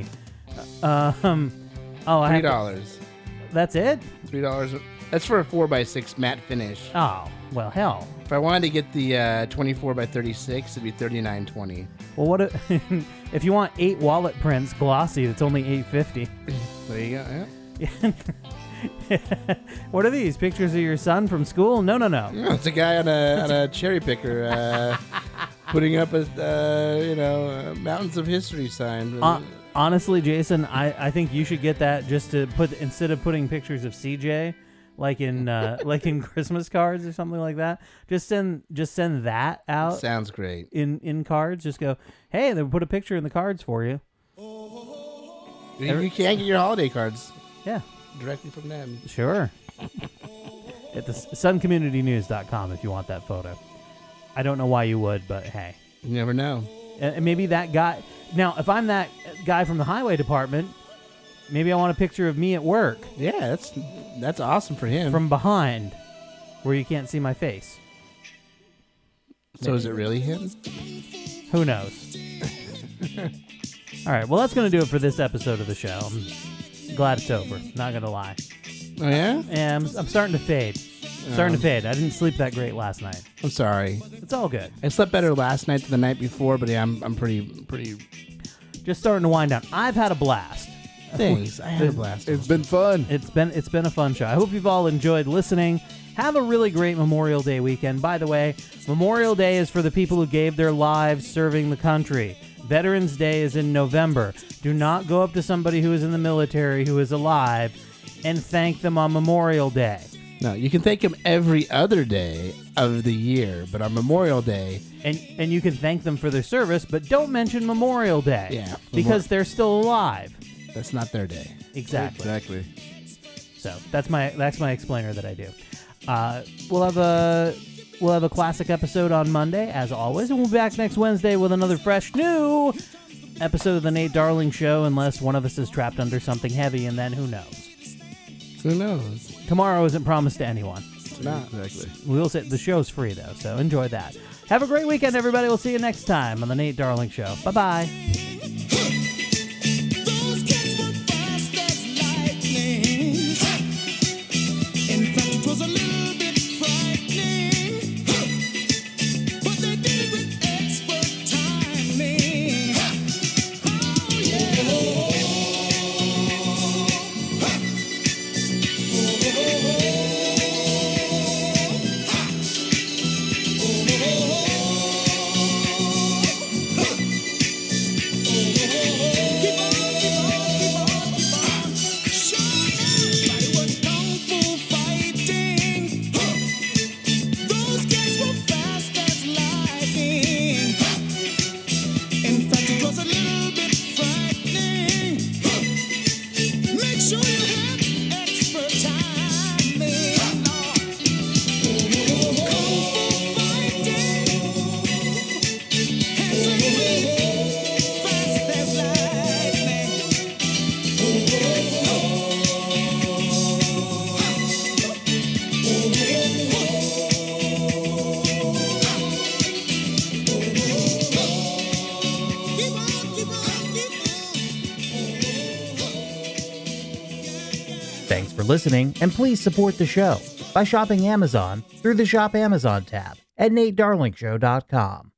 $3. That's it? $3. That's for a 4x6 matte finish. Oh, well, hell. If I wanted to get the 24x36, it'd be $39.20. Well, what if you want 8 wallet prints glossy? It's only $8.50. There you go. Yeah. What are these? Pictures of your son from school? No. No, it's a guy on a cherry picker putting up a Mountains of History sign. Honestly, Jason, I think you should get that just to put, instead of putting pictures of CJ like in Christmas cards or something like that. Just send that out. Sounds great. In cards, just go, hey, they put a picture in the cards for you. You can get your holiday cards. Yeah. Directly from them. Sure. At the suncommunitynews.com if you want that photo. I don't know why you would, but hey. You never know. And maybe that guy... Now, if I'm that guy from the highway department, maybe I want a picture of me at work. Yeah, that's awesome for him. From behind, where you can't see my face. So is it really him? Who knows? All right, well, that's going to do it for this episode of the show. I'm glad it's over. Not going to lie. Oh, yeah? Yeah, I'm starting to fade. I didn't sleep that great last night. I'm sorry. It's all good. I slept better last night than the night before, but yeah, I'm pretty. Just starting to wind down. I've had a blast. Thanks. I had a blast. It's been fun. It's been a fun show. I hope you've all enjoyed listening. Have a really great Memorial Day weekend. By the way, Memorial Day is for the people who gave their lives serving the country. Veterans Day is in November. Do not go up to somebody who is in the military who is alive and thank them on Memorial Day. No, you can thank them every other day of the year, but on Memorial Day... And you can thank them for their service, but don't mention Memorial Day. Yeah. Because they're still alive. That's not their day. Exactly. So that's my explainer that I do. We'll have a classic episode on Monday, as always, and we'll be back next Wednesday with another fresh new episode of the Nate Darling Show, unless one of us is trapped under something heavy, and then who knows? Who knows? Tomorrow isn't promised to anyone. It's not. Exactly. We'll say the show's free, though, so enjoy that. Have a great weekend, everybody. We'll see you next time on the Nate Darling Show. Bye-bye. Thanks for listening, and please support the show by shopping Amazon through the Shop Amazon tab at NateDarlingShow.com.